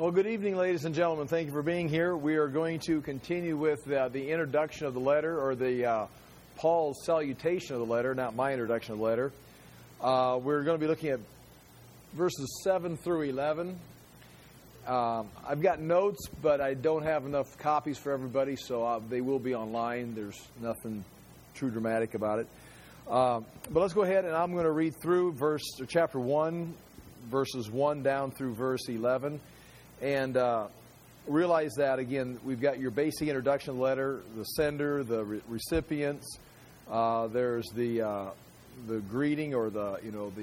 Well, good evening, ladies and gentlemen. Thank you for being here. We are going to continue with the introduction of the letter, or the Paul's salutation of the letter, not my introduction of the letter. We're going to be looking at verses 7 through 11. I've got notes, but I don't have enough copies for everybody, so they will be online. There's nothing too dramatic about it. But let's go ahead, and I'm going to read through chapter 1, verses 1 down through verse 11. And realize that, again, we've got your basic introduction of the letter, the sender, the recipients. There's the greeting, or the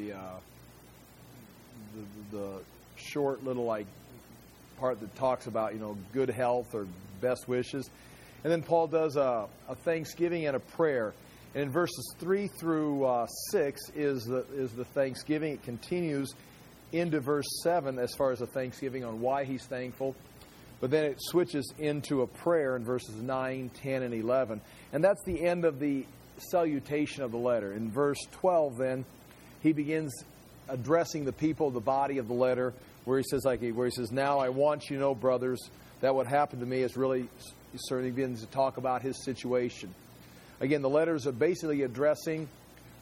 short little part that talks about good health or best wishes. And then Paul does a thanksgiving and a prayer. And in verses 3 through 6 is the thanksgiving. It continues into verse 7 as far as a thanksgiving on why he's thankful. But then it switches into a prayer in verses 9, 10, and 11. And that's the end of the salutation of the letter. In verse 12, then, he begins addressing the people, the body of the letter, where he says, now I want you to know, brothers, that what happened to me is really, he certainly begins to talk about his situation. Again, the letters are basically addressing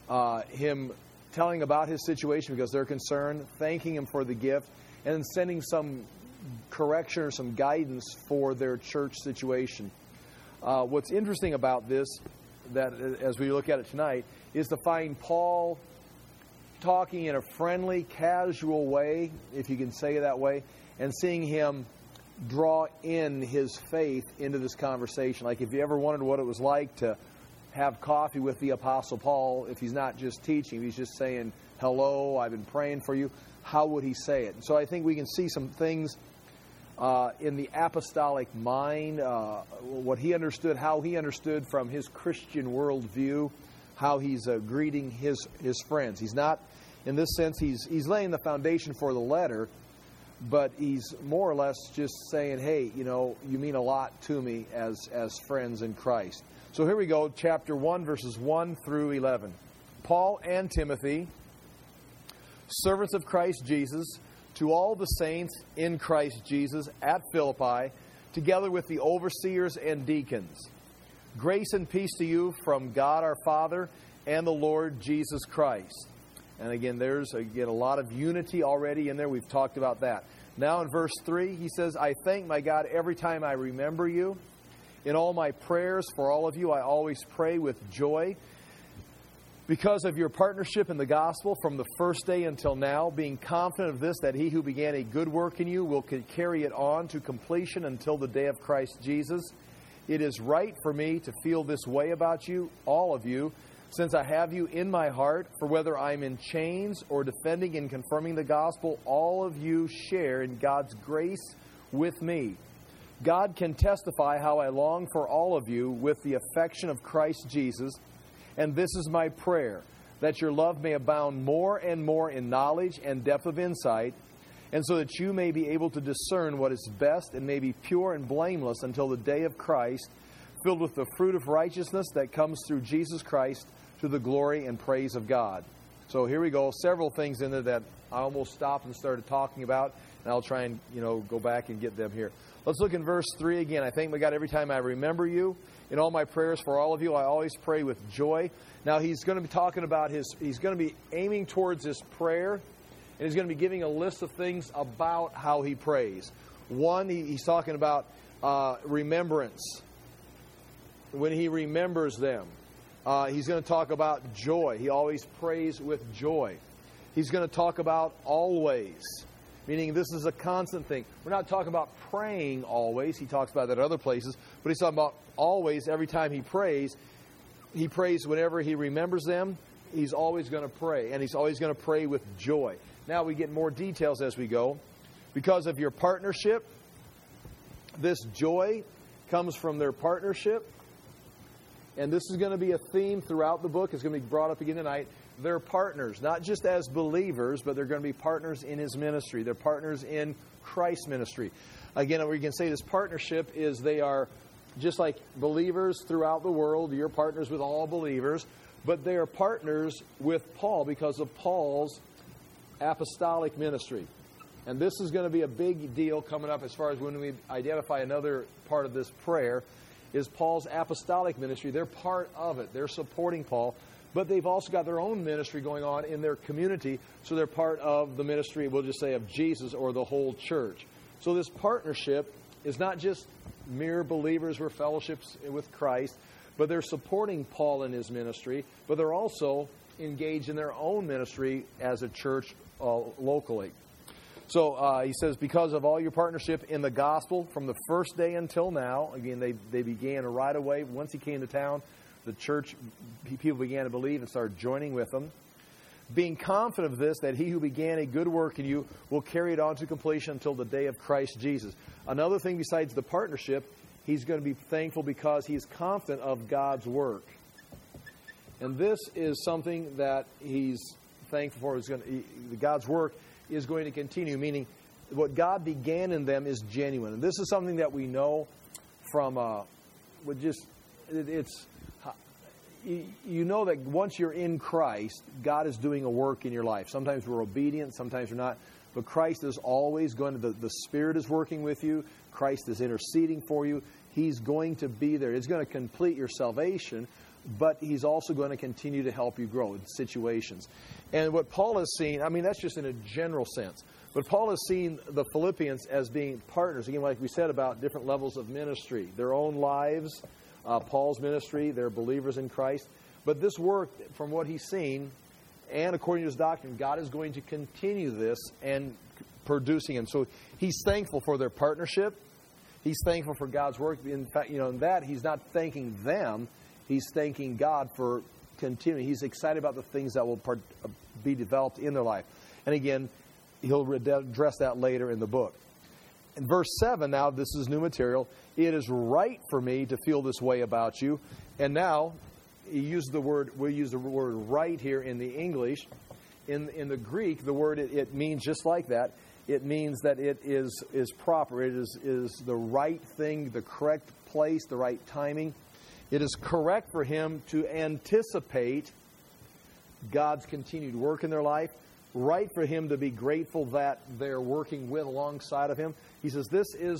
him, telling about his situation because they're concerned, thanking him for the gift, and then sending some correction or some guidance for their church situation. What's interesting about this, that as we look at it tonight, is to find Paul talking in a friendly, casual way, if you can say it that way, and seeing him draw in his faith into this conversation. Like if you ever wondered what it was like to have coffee with the Apostle Paul, if he's not just teaching, he's just saying, hello, I've been praying for you, how would he say it? And so I think we can see some things in the apostolic mind, what he understood, how he understood from his Christian worldview, how he's greeting his friends. He's not, in this sense, he's laying the foundation for the letter, but he's more or less just saying, hey, you mean a lot to me as friends in Christ. So here we go, chapter 1, verses 1 through 11. Paul and Timothy, servants of Christ Jesus, to all the saints in Christ Jesus at Philippi, together with the overseers and deacons. Grace and peace to you from God our Father and the Lord Jesus Christ. And again, there's a lot of unity already in there. We've talked about that. Now in verse 3, he says, I thank my God every time I remember you. In all my prayers for all of you, I always pray with joy because of your partnership in the gospel from the first day until now, being confident of this, that he who began a good work in you will carry it on to completion until the day of Christ Jesus. It is right for me to feel this way about you, all of you, since I have you in my heart, for whether I'm in chains or defending and confirming the gospel, all of you share in God's grace with me. God can testify how I long for all of you with the affection of Christ Jesus, and this is my prayer, that your love may abound more and more in knowledge and depth of insight, and so that you may be able to discern what is best and may be pure and blameless until the day of Christ, filled with the fruit of righteousness that comes through Jesus Christ to the glory and praise of God. So here we go, several things in there that I almost stopped and started talking about, and I'll try and go back and get them here. Let's look in verse 3 again. I thank my God every time I remember you. In all my prayers for all of you, I always pray with joy. Now he's going to be talking about he's going to be aiming towards his prayer, and he's going to be giving a list of things about how he prays. One, he's talking about remembrance. When he remembers them. He's going to talk about joy. He always prays with joy. He's going to talk about always, meaning this is a constant thing. We're not talking about praying always. He talks about that in other places. But he's talking about always, every time he prays whenever he remembers them. He's always going to pray. And he's always going to pray with joy. Now we get more details as we go. Because of your partnership, this joy comes from their partnership. And this is going to be a theme throughout the book. It's going to be brought up again tonight. They're partners, not just as believers, but they're going to be partners in his ministry. They're partners in Christ's ministry. Again, we can say this partnership is they are just like believers throughout the world. You're partners with all believers. But they are partners with Paul because of Paul's apostolic ministry. And this is going to be a big deal coming up as far as when we identify another part of this prayer, is Paul's apostolic ministry. They're part of it. They're supporting Paul, but they've also got their own ministry going on in their community, so they're part of the ministry, we'll just say, of Jesus or the whole church. So this partnership is not just mere believers or fellowships with Christ, but they're supporting Paul in his ministry, but they're also engaged in their own ministry as a church locally. So he says, because of all your partnership in the gospel from the first day until now, again, they began right away. Once he came to town, the church, people began to believe and started joining with them. Being confident of this, that he who began a good work in you will carry it on to completion until the day of Christ Jesus. Another thing besides the partnership, he's going to be thankful because he's confident of God's work. And this is something that he's thankful for. God's work is going to continue, meaning what God began in them is genuine. And this is something that we know from, you know that once you're in Christ, God is doing a work in your life. Sometimes we're obedient, sometimes we're not. But Christ is always going to, the Spirit is working with you. Christ is interceding for you. He's going to be there. It's going to complete your salvation, but He's also going to continue to help you grow in situations. And what Paul has seen, I mean, that's just in a general sense. But Paul has seen the Philippians as being partners. Again, like we said about different levels of ministry. Their own lives, Paul's ministry, they're believers in Christ. But this work, from what he's seen, and according to his doctrine, God is going to continue this and producing him. So he's thankful for their partnership. He's thankful for God's work. In fact, in that, he's not thanking them. He's thanking God for continuing. He's excited about the things that will be developed in their life. And again, he'll address that later in the book. In verse 7, now this is new material. It is right for me to feel this way about you. And now, we use the word right here in the English. In the Greek, the word, it means just like that. It means that it is proper. It is the right thing, the correct place, the right timing. It is correct for him to anticipate God's continued work in their life. Right for him to be grateful that they're working alongside of him. He says,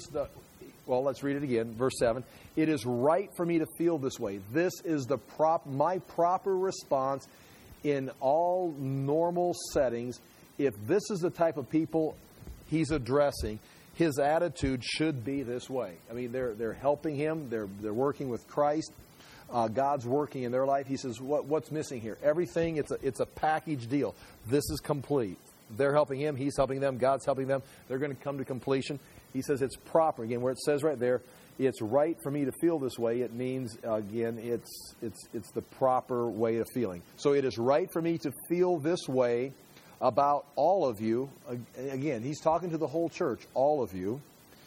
let's read it again, verse 7. It is right for me to feel this way. This is my proper response in all normal settings. If this is the type of people he's addressing, his attitude should be this way. I mean, they're helping him. They're working with Christ. God's working in their life. He says, what's missing here? Everything, it's a package deal. This is complete. They're helping him. He's helping them. God's helping them. They're going to come to completion. He says it's proper. Again, where it says right there, it's right for me to feel this way. It means, again, it's the proper way of feeling. So it is right for me to feel this way about all of you. Again, he's talking to the whole church, all of you.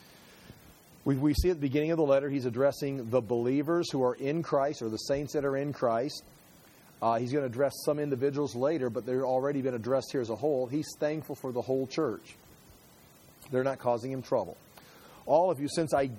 We see at the beginning of the letter, he's addressing the believers who are in Christ, or the saints that are in Christ. He's going to address some individuals later, but they've already been addressed here as a whole. He's thankful for the whole church. They're not causing him trouble. All of you, since I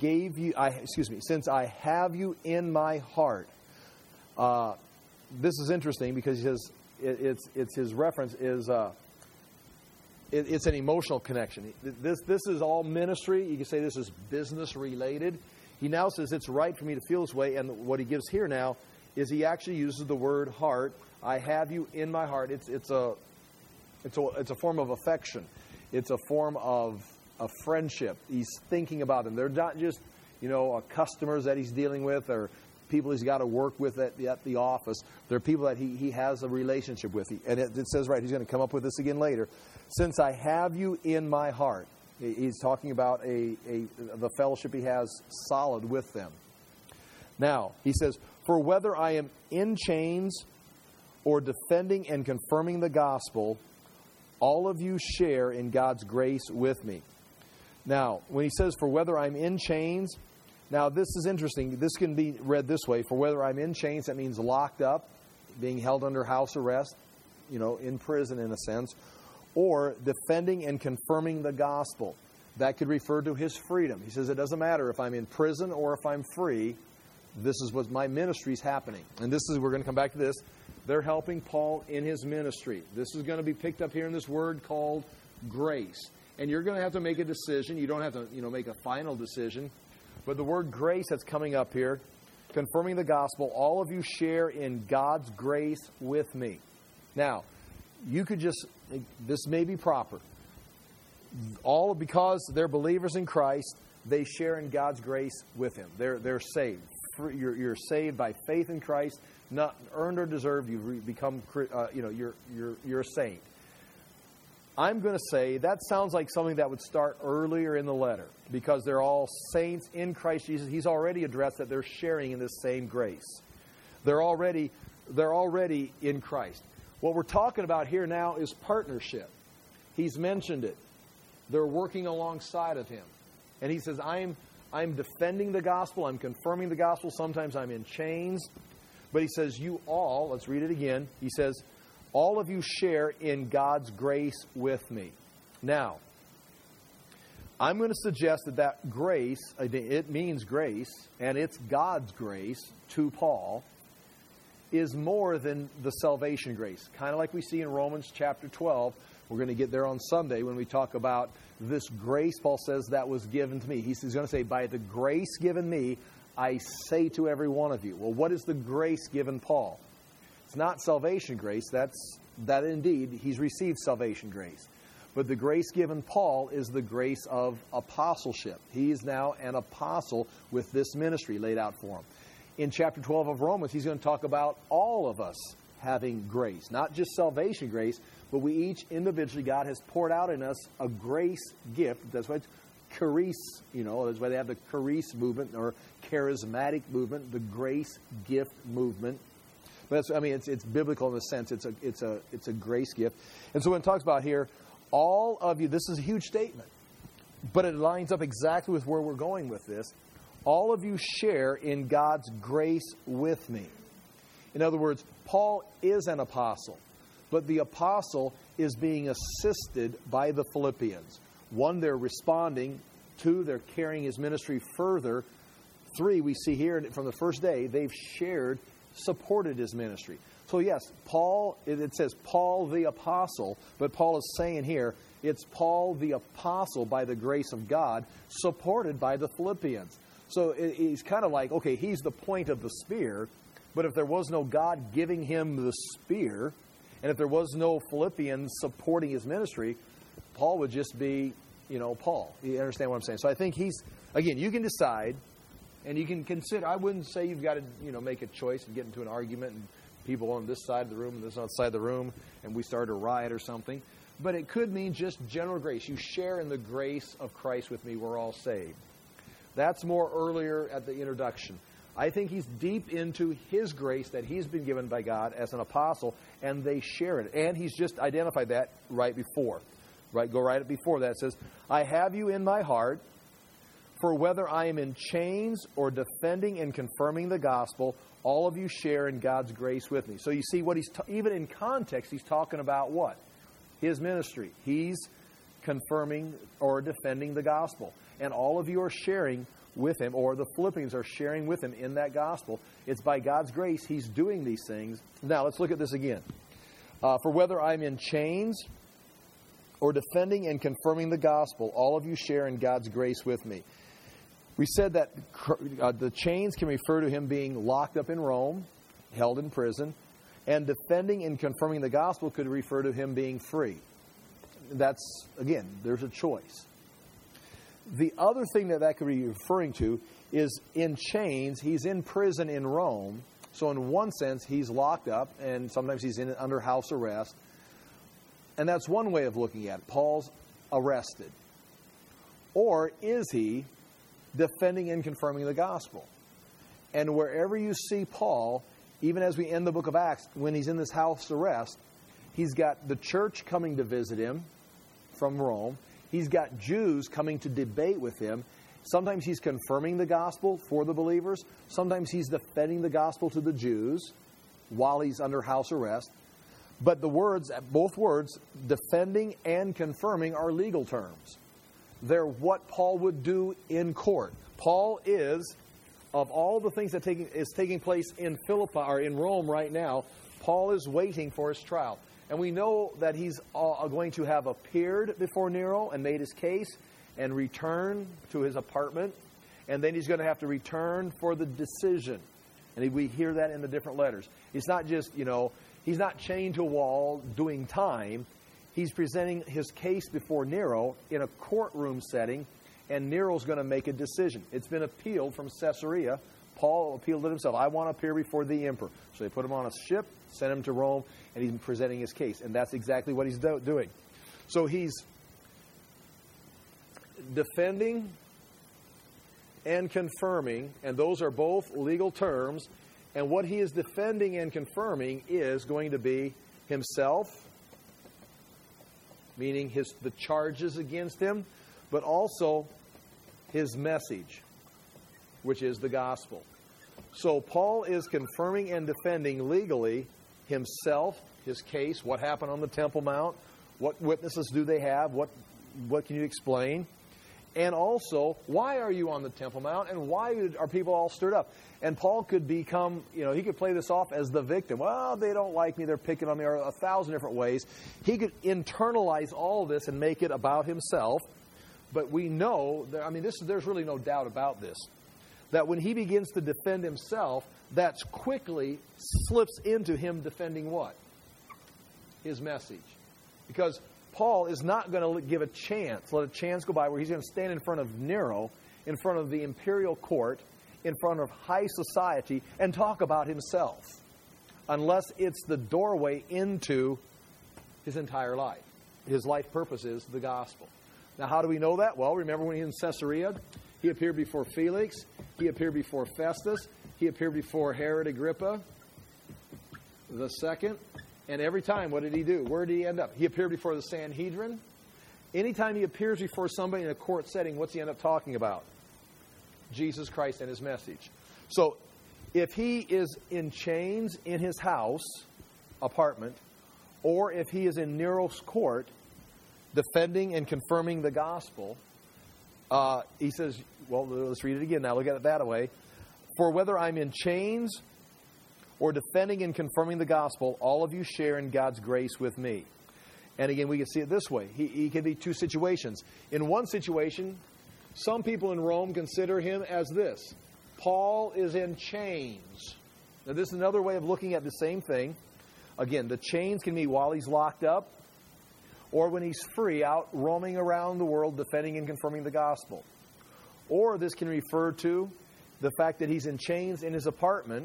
have you in my heart. This is interesting because he says it's his reference is it's an emotional connection. This is all ministry. You can say this is business related. He now says it's right for me to feel this way, and what he gives here now is he actually uses the word heart. I have you in my heart. It's a form of affection. It's a form of friendship. He's thinking about them. They're not just customers that he's dealing with or people he's got to work with at the office. They're people that he has a relationship with. And it says right, he's going to come up with this again later. Since I have you in my heart. He's talking about the fellowship he has solid with them. Now, he says, for whether I am in chains or defending and confirming the gospel, all of you share in God's grace with me. Now, when he says, for whether I'm in chains, now this is interesting. This can be read this way. For whether I'm in chains, that means locked up, being held under house arrest, in prison in a sense, or defending and confirming the gospel. That could refer to his freedom. He says, it doesn't matter if I'm in prison or if I'm free. This is what my ministry is happening. And we're going to come back to this. They're helping Paul in his ministry. This is going to be picked up here in this word called grace. And you're going to have to make a decision. You don't have to, make a final decision. But the word grace that's coming up here, confirming the gospel, all of you share in God's grace with me. Now, you could just, this may be proper. Because they're believers in Christ, they share in God's grace with Him. They're saved. You're saved by faith in Christ, not earned or deserved. You've become, you're a saint. I'm going to say that sounds like something that would start earlier in the letter, because they're all saints in Christ Jesus. He's already addressed that they're sharing in this same grace. They're already in Christ. What we're talking about here now is partnership. He's mentioned it. They're working alongside of Him. And He says, I'm defending the gospel. I'm confirming the gospel. Sometimes I'm in chains. But He says, you all, let's read it again. He says, all of you share in God's grace with me. Now, I'm going to suggest that grace, it means grace, and it's God's grace to Paul, is more than the salvation grace. Kind of like we see in Romans chapter 12. We're going to get there on Sunday when we talk about this grace, Paul says, that was given to me. He's going to say, by the grace given me, I say to every one of you. Well, what is the grace given Paul? It's not salvation grace. That indeed, he's received salvation grace. But the grace given Paul is the grace of apostleship. He is now an apostle with this ministry laid out for him. In chapter 12 of Romans, he's going to talk about all of us having grace. Not just salvation grace, but we each individually, God has poured out in us a grace gift. That's why it's charis, that's why they have the charis movement or charismatic movement, the grace gift movement. But it's biblical in the sense it's a grace gift. And so when it talks about here, all of you, this is a huge statement, but it lines up exactly with where we're going with this. All of you share in God's grace with me. In other words, Paul is an apostle, but the apostle is being assisted by the Philippians. 1, they're responding. 2, they're carrying his ministry further. 3, we see here from the first day, they've supported his ministry. So yes, Paul, it says Paul the apostle, but Paul is saying here, it's Paul the apostle by the grace of God, supported by the Philippians. So he's kind of like, okay, he's the point of the spear, but if there was no God giving him the spear, and if there was no Philippians supporting his ministry, Paul would just be, Paul. You understand what I'm saying? So I think again, you can decide, and you can consider. I wouldn't say you've got to, make a choice and get into an argument, and people on this side of the room and this side of the room, and we start a riot or something. But it could mean just general grace. You share in the grace of Christ with me. We're all saved. That's more earlier at the introduction. I think he's deep into his grace that he's been given by God as an apostle, and they share it. And he's just identified that right before. Go right before that. It says, I have you in my heart, for whether I am in chains or defending and confirming the gospel, all of you share in God's grace with me. So you see what even in context, he's talking about what? His ministry. He's confirming or defending the gospel. And all of you are sharing with him, or the Philippians are sharing with him in that gospel. It's by God's grace he's doing these things. Now, let's look at this again. For whether I'm in chains or defending and confirming the gospel, all of you share in God's grace with me. We said that the chains can refer to him being locked up in Rome, held in prison, and defending and confirming the gospel could refer to him being free. That's, again, there's a choice. The other thing that could be referring to is in chains, he's in prison in Rome. So in one sense, he's locked up, and sometimes he's under house arrest. And that's one way of looking at it. Paul's arrested. Or is he defending and confirming the gospel? And wherever you see Paul, even as we end the book of Acts, when he's in this house arrest, he's got the church coming to visit him from Rome. He's got Jews coming to debate with him. Sometimes he's confirming the gospel for the believers. Sometimes he's defending the gospel to the Jews while he's under house arrest. But both words, defending and confirming, are legal terms. They're what Paul would do in court. Paul is, of all the things that is taking place in Philippi or in Rome right now, Paul is waiting for his trial. And we know that he's going to have appeared before Nero and made his case and return to his apartment. And then he's going to have to return for the decision. And we hear that in the different letters. It's not just, he's not chained to a wall doing time. He's presenting his case before Nero in a courtroom setting, and Nero's going to make a decision. It's been appealed from Caesarea. Paul appealed it himself. I want to appear before the emperor. So they put him on a ship, sent him to Rome, and he's presenting his case. And that's exactly what he's doing. So he's defending and confirming, and those are both legal terms. And what he is defending and confirming is going to be himself, meaning the charges against him, but also his message, which is the gospel. So Paul is confirming and defending legally himself, his case, what happened on the Temple Mount, what witnesses do they have, what can you explain, and also, why are you on the Temple Mount, and why are people all stirred up? And Paul could become, he could play this off as the victim. Well, they don't like me, they're picking on me, or 1,000 different ways. He could internalize all of this and make it about himself. But we know, there's really no doubt about this, that when he begins to defend himself, that quickly slips into him defending what? His message. Because Paul is not going to let a chance go by where he's going to stand in front of Nero, in front of the imperial court, in front of high society, and talk about himself, unless it's the doorway into his entire life. His life purpose is the gospel. Now, how do we know that? Well, remember when he was in Caesarea, he appeared before Felix, he appeared before Festus, he appeared before Herod Agrippa II. And every time, what did he do? Where did he end up? He appeared before the Sanhedrin. Anytime he appears before somebody in a court setting, what's he end up talking about? Jesus Christ and his message. So, if he is in chains in his house, apartment, or if he is in Nero's court, defending and confirming the gospel, he says, well, let's read it again now. Look at it that way. For whether I'm in chains or defending and confirming the gospel, all of you share in God's grace with me. And again, we can see it this way. He can be two situations. In one situation, some people in Rome consider him as this. Paul is in chains. Now, this is another way of looking at the same thing. Again, the chains can be while he's locked up, or when he's free, out roaming around the world, defending and confirming the gospel. Or this can refer to the fact that he's in chains in his apartment,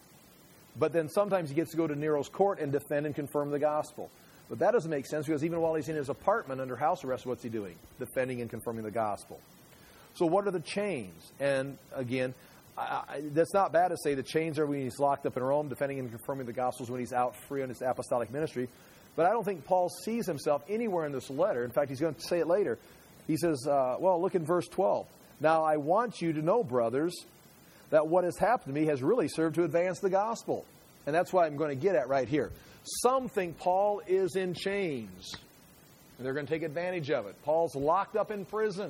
but then sometimes he gets to go to Nero's court and defend and confirm the gospel. But that doesn't make sense, because even while he's in his apartment under house arrest, what's he doing? Defending and confirming the gospel. So what are the chains? And again, that's not bad to say the chains are when he's locked up in Rome, defending and confirming the gospels when he's out free on his apostolic ministry. But I don't think Paul sees himself anywhere in this letter. In fact, he's going to say it later. He says, look in verse 12. Now I want you to know, brothers, that what has happened to me has really served to advance the gospel. And that's what I'm going to get at right here. Some think Paul is in chains, and they're going to take advantage of it. Paul's locked up in prison.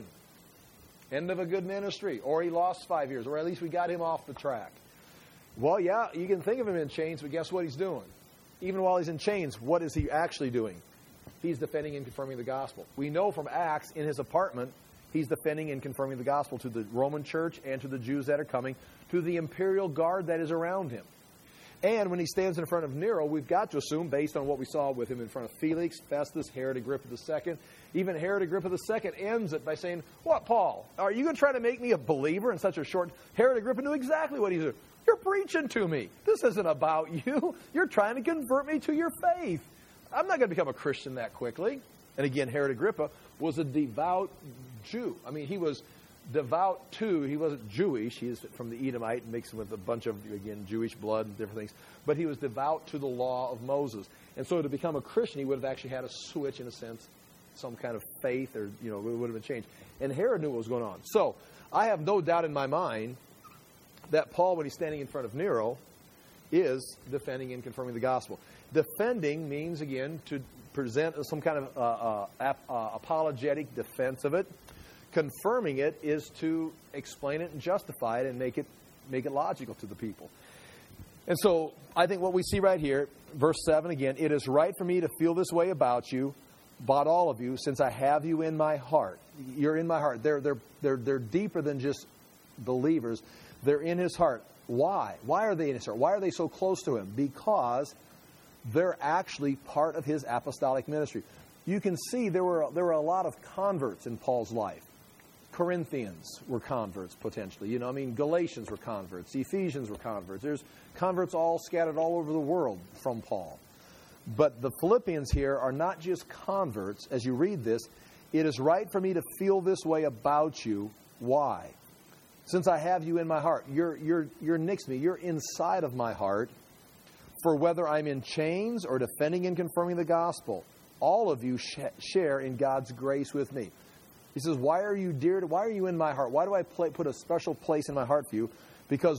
End of a good ministry. Or he lost 5 years, or at least we got him off the track. Well, yeah, you can think of him in chains, but guess what he's doing? Even while he's in chains, what is he actually doing? He's defending and confirming the gospel. We know from Acts, in his apartment, he's defending and confirming the gospel to the Roman church and to the Jews that are coming, to the imperial guard that is around him. And when he stands in front of Nero, we've got to assume, based on what we saw with him in front of Felix, Festus, Herod Agrippa II, even Herod Agrippa II ends it by saying, what, Paul? Are you going to try to make me a believer in such a short... Herod Agrippa knew exactly what he's doing. You're preaching to me. This isn't about you. You're trying to convert me to your faith. I'm not going to become a Christian that quickly. And again, Herod Agrippa was a devout Jew. I mean, he was devout too. He wasn't Jewish. He's from the Edomite, mixed with a bunch of, again, Jewish blood and different things. But he was devout to the law of Moses. And so to become a Christian, he would have actually had to switch, in a sense, some kind of faith, or, it would have been changed. And Herod knew what was going on. So I have no doubt in my mind that Paul, when he's standing in front of Nero, is defending and confirming the gospel. Defending means, again, to present some kind of apologetic defense of it. Confirming it is to explain it and justify it and make it logical to the people. And so I think what we see right here, verse 7 again, it is right for me to feel this way about all of you, since I have you in my heart. You're in my heart. They're deeper than just believers. They're in his heart. Why? Why are they in his heart? Why are they so close to him? Because they're actually part of his apostolic ministry. You can see there were a lot of converts in Paul's life. Corinthians were converts, potentially. Galatians were converts. Ephesians were converts. There's converts all scattered all over the world from Paul. But the Philippians here are not just converts. As you read this, it is right for me to feel this way about you. Why? Since I have you in my heart. You're next to me. You're inside of my heart. For whether I'm in chains or defending and confirming the gospel, all of you share in God's grace with me. He says, why are you in my heart? Why do I put a special place in my heart for you? Because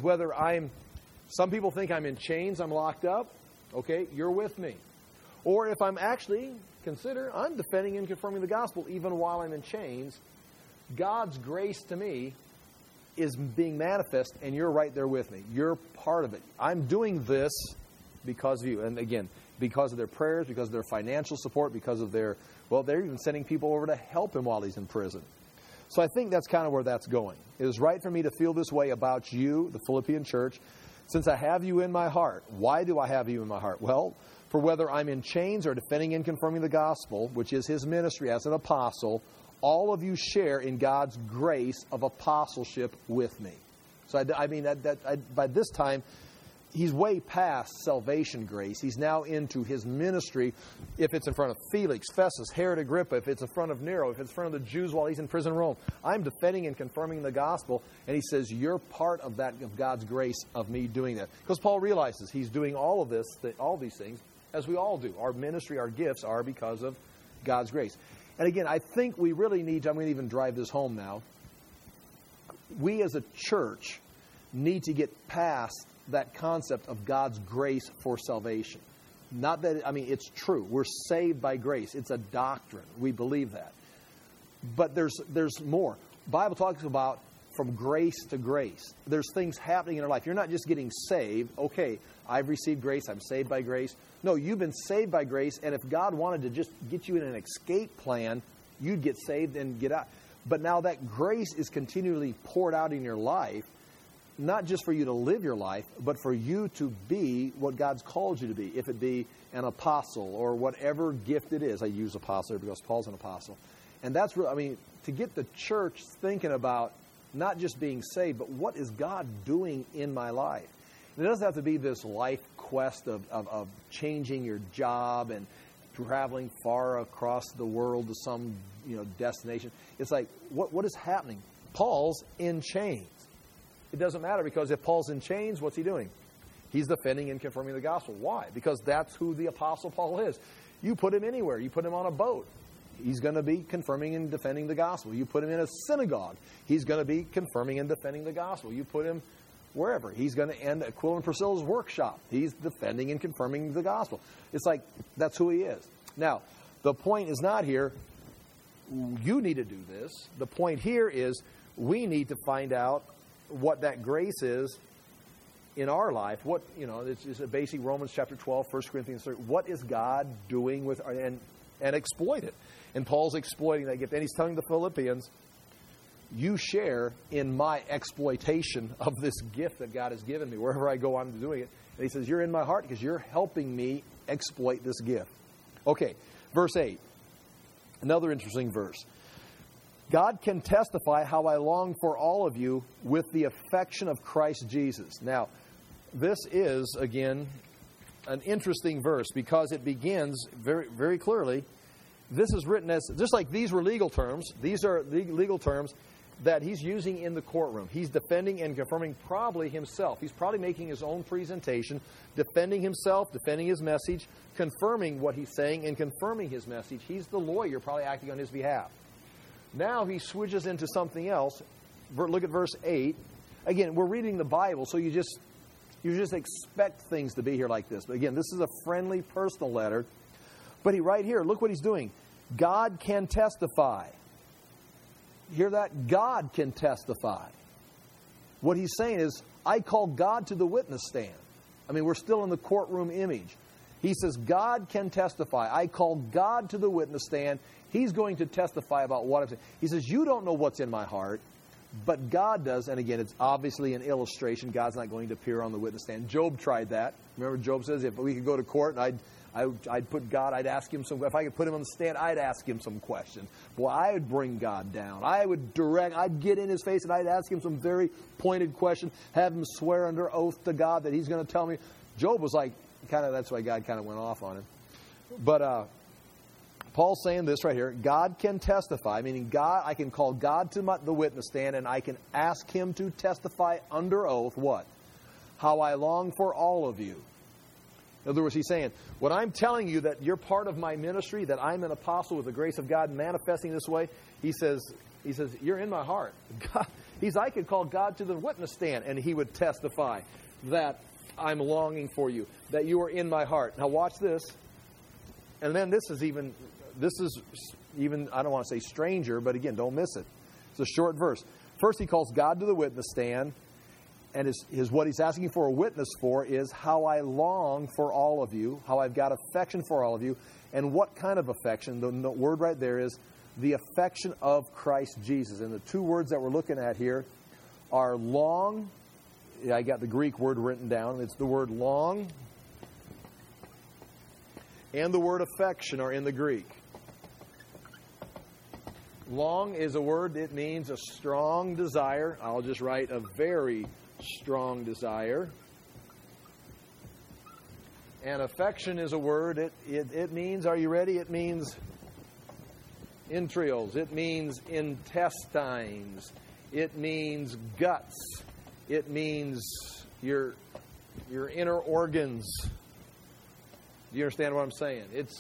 some people think I'm in chains, I'm locked up. Okay, you're with me. Or if I'm I'm defending and confirming the gospel even while I'm in chains, God's grace to me is being manifest, and you're right there with me. You're part of it. I'm doing this because of you. And again, because of their prayers, because of their financial support, because of they're even sending people over to help him while he's in prison. So I think that's kind of where that's going. It is right for me to feel this way about you, the Philippian church, since I have you in my heart. Why do I have you in my heart? Well, for whether I'm in chains or defending and confirming the gospel, which is his ministry as an apostle, all of you share in God's grace of apostleship with me. So by this time, he's way past salvation grace. He's now into his ministry. If it's in front of Felix, Festus, Herod Agrippa, if it's in front of Nero, if it's in front of the Jews while he's in prison in Rome, I'm defending and confirming the gospel. And he says, you're part of that, of God's grace of me doing that. Because Paul realizes he's doing all these things, as we all do. Our ministry, our gifts are because of God's grace. And again, I think we really need I'm going to even drive this home now. We as a church need to get past that concept of God's grace for salvation. Not that, it's true. We're saved by grace. It's a doctrine. We believe that. But there's more. The Bible talks about from grace to grace. There's things happening in our life. You're not just getting saved. Okay, I've received grace. I'm saved by grace. No, you've been saved by grace. And if God wanted to just get you in an escape plan, you'd get saved and get out. But now that grace is continually poured out in your life, not just for you to live your life, but for you to be what God's called you to be. If it be an apostle or whatever gift it is. I use apostle because Paul's an apostle. And that's really, to get the church thinking about not just being saved, but what is God doing in my life? And it doesn't have to be this life quest of changing your job and traveling far across the world to some destination. It's like, what is happening? Paul's in chains. It doesn't matter, because if Paul's in chains, what's he doing? He's defending and confirming the gospel. Why? Because that's who the Apostle Paul is. You put him anywhere. You put him on a boat. He's going to be confirming and defending the gospel. You put him in a synagogue. He's going to be confirming and defending the gospel. You put him wherever. He's going to end at Aquila and Priscilla's workshop. He's defending and confirming the gospel. It's like, that's who he is. Now, the point is not here, you need to do this. The point here is we need to find out what that grace is in our life. It's a basic Romans chapter 12, 1 Corinthians 3. What is God doing with, and exploit it. And Paul's exploiting that gift. And he's telling the Philippians, you share in my exploitation of this gift that God has given me. Wherever I go, I'm doing it. And he says, you're in my heart because you're helping me exploit this gift. Okay, verse 8. Another interesting verse. God can testify how I long for all of you with the affection of Christ Jesus. Now, this is, again, an interesting verse because it begins very, very clearly. This is written as, just like these were legal terms, these are legal terms that he's using in the courtroom. He's defending and confirming probably himself. He's probably making his own presentation, defending himself, defending his message, confirming what he's saying, and confirming his message. He's the lawyer probably acting on his behalf. Now he switches into something else. Look at verse 8. Again, we're reading the Bible, so you just expect things to be here like this. But again, this is a friendly, personal letter. But right here, look what he's doing. God can testify. Hear that? God can testify. What he's saying is, I call God to the witness stand. I mean, we're still in the courtroom image. He says, God can testify. I call God to the witness stand. He's going to testify about what I'm saying. He says, you don't know what's in my heart, but God does. And again, it's obviously an illustration. God's not going to appear on the witness stand. Job tried that. Remember, Job says, if we could go to court and I'd put God, I'd ask him some, if I could put him on the stand, I'd ask him some questions. Boy, I would bring God down. I'd get in his face and I'd ask him some very pointed questions, have him swear under oath to God that he's going to tell me. Job was like, that's why God kind of went off on him. But Paul's saying this right here, God can testify, meaning God, I can call God to the witness stand and I can ask him to testify under oath, what? How I long for all of you. In other words, he's saying, when I'm telling you that you're part of my ministry, that I'm an apostle with the grace of God manifesting this way, he says, you're in my heart. God, I could call God to the witness stand and he would testify that I'm longing for you, that you are in my heart. Now watch this. And then this is even, I don't want to say stranger, but again, don't miss it. It's a short verse. First, he calls God to the witness stand. And what he's asking for a witness for is how I long for all of you, how I've got affection for all of you, and what kind of affection. The word right there is the affection of Christ Jesus. And the two words that we're looking at here are long. I got the Greek word written down. It's the word long and the word affection are in the Greek. Long is a word, it means a strong desire. I'll just write a very strong desire. And affection is a word, it means, are you ready? It means entrails. It means intestines. It means guts. It means your inner organs. Do you understand what I'm saying?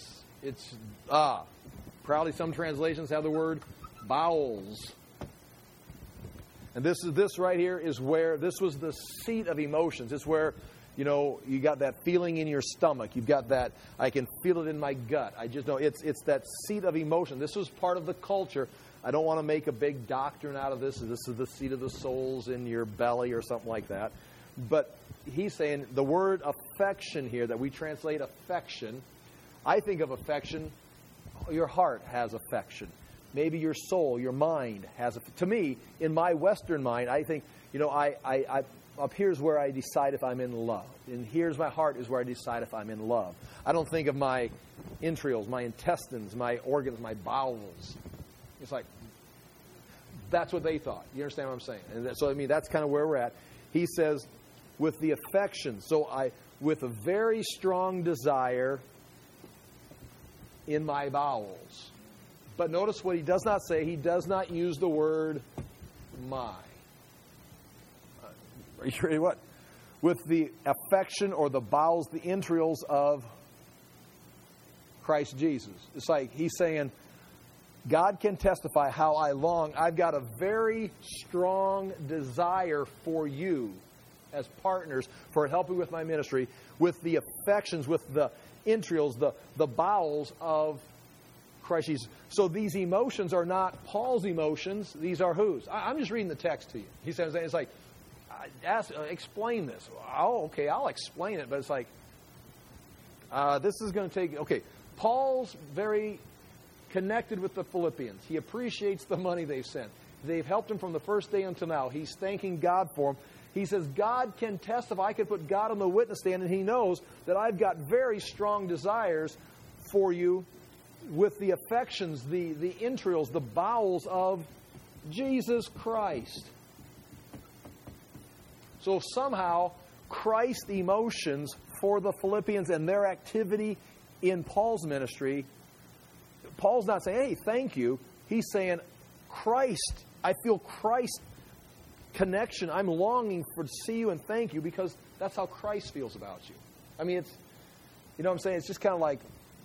Probably some translations have the word bowels. And this right here is where, this was the seat of emotions. It's where, you got that feeling in your stomach. You've got that, I can feel it in my gut. I just know it's that seat of emotion. This was part of the culture. I don't want to make a big doctrine out of this. This is the seat of the souls in your belly or something like that. But he's saying the word affection here, that we translate affection, I think of affection, your heart has affection. Maybe your soul, your mind has. To me, in my Western mind, I think, up here's where I decide if I'm in love. And here's my heart is where I decide if I'm in love. I don't think of my entrails, my intestines, my organs, my bowels. It's like, that's what they thought. You understand what I'm saying? And so, that's kind of where we're at. He says, with the affection, with a very strong desire in my bowels. But notice what he does not say. He does not use the word my. Are you ready? What? With the affection or the bowels, the entrails of Christ Jesus. It's like he's saying, God can testify how I long. I've got a very strong desire for you as partners for helping with my ministry, with the affections, with the entrails, the bowels of Christ Jesus. So these emotions are not Paul's emotions. These are whose? I'm just reading the text to you. He says, it's like, explain this. Oh, okay, I'll explain it. But it's like, this is going to take, okay, Paul's very connected with the Philippians. He appreciates the money they've sent. They've helped him from the first day until now. He's thanking God for them. He says, God can testify. I can put God on the witness stand, and he knows that I've got very strong desires for you with the affections, the entrails, the bowels of Jesus Christ. So somehow, Christ's emotions for the Philippians and their activity in Paul's ministry, Paul's not saying, hey, thank you. He's saying, Christ, I feel Christ connection. I'm longing to see you and thank you because that's how Christ feels about you. It's, you know what I'm saying? It's just kind of like,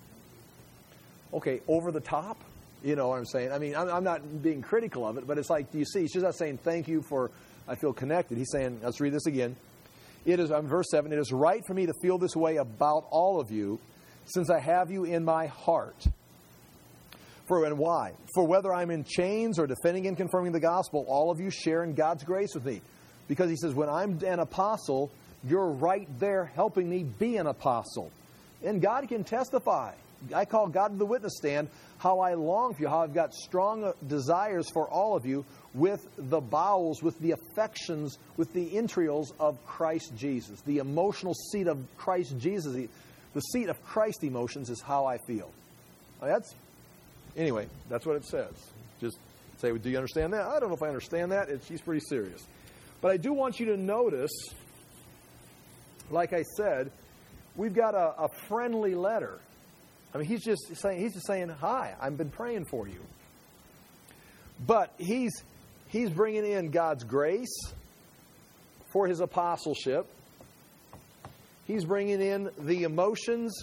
okay, over the top. You know what I'm saying? I'm not being critical of it, but it's like, do you see? He's just not saying thank you for, I feel connected. He's saying, let's read this again. It is, verse 7, it is right for me to feel this way about all of you, since I have you in my heart. And why? For whether I'm in chains or defending and confirming the gospel, all of you share in God's grace with me. Because he says, when I'm an apostle, You're right there helping me be an apostle. And God can testify. I call God to the witness stand how I long for you, how I've got strong desires for all of you with the bowels, with the affections, with the entrails of Christ Jesus. The emotional seat of Christ Jesus, the seat of Christ emotions is how I feel. Anyway, that's what it says. Just say, do you understand that? I don't know if I understand that. She's pretty serious. But I do want you to notice, like I said, we've got a friendly letter. I mean, he's just saying, hi, I've been praying for you. But he's bringing in God's grace for his apostleship. He's bringing in the emotions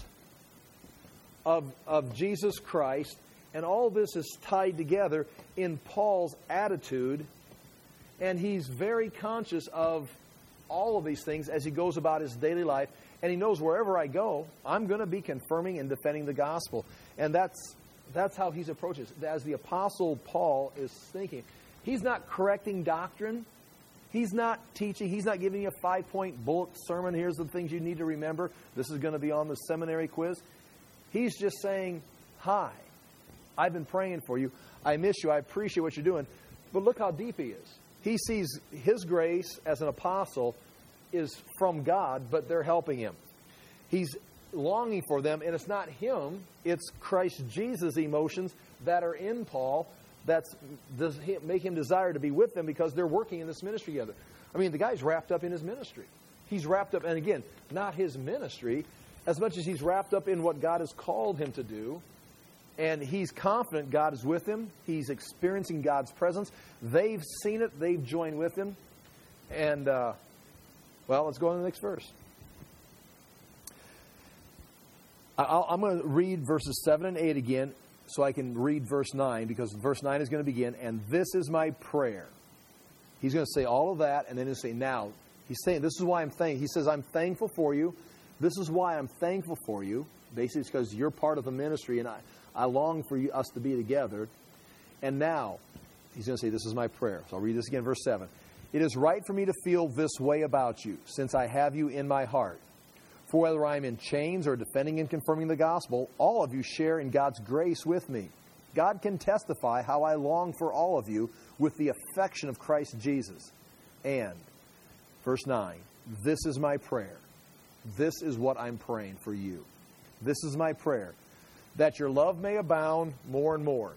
of Jesus Christ. And all this is tied together in Paul's attitude. And he's very conscious of all of these things as he goes about his daily life. And he knows wherever I go, I'm going to be confirming and defending the gospel. And that's how he's approaching it. As the Apostle Paul is thinking, he's not correcting doctrine. He's not teaching. He's not giving you a 5-point bullet sermon. Here's the things you need to remember. This is going to be on the seminary quiz. He's just saying, hi, I've been praying for you. I miss you. I appreciate what you're doing. But look how deep he is. He sees his grace as an apostle is from God, but they're helping him. He's longing for them, and it's not him, it's Christ Jesus' emotions that are in Paul that make him desire to be with them because they're working in this ministry together. I mean, the guy's wrapped up in his ministry. He's wrapped up, and again, not his ministry, as much as he's wrapped up in what God has called him to do, and he's confident God is with him. He's experiencing God's presence. They've seen it. They've joined with him. And, well, let's go on to the next verse. I'm going to read verses 7 and 8 again so I can read verse 9, because verse 9 is going to begin, and this is my prayer. He's going to say all of that, and then he'll say, now, he's saying, this is why I'm thankful. He says, I'm thankful for you. This is why I'm thankful for you. Basically, it's because you're part of the ministry, and I long for us to be together. And now, he's going to say, this is my prayer. So I'll read this again, verse 7. It is right for me to feel this way about you, since I have you in my heart. For whether I'm in chains or defending and confirming the gospel, all of you share in God's grace with me. God can testify how I long for all of you with the affection of Christ Jesus. And, verse 9, this is my prayer. This is what I'm praying for you. This is my prayer, that your love may abound more and more.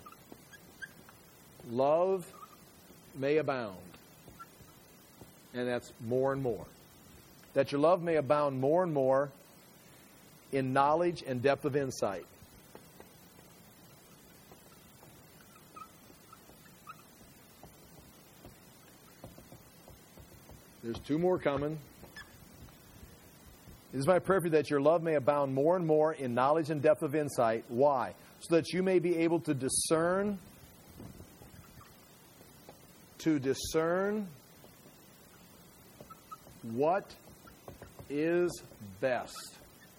Love may abound. And that's more and more. That your love may abound more and more in knowledge and depth of insight. There's two more coming. It is my prayer for you that your love may abound more and more in knowledge and depth of insight. Why? So that you may be able to discern what is best,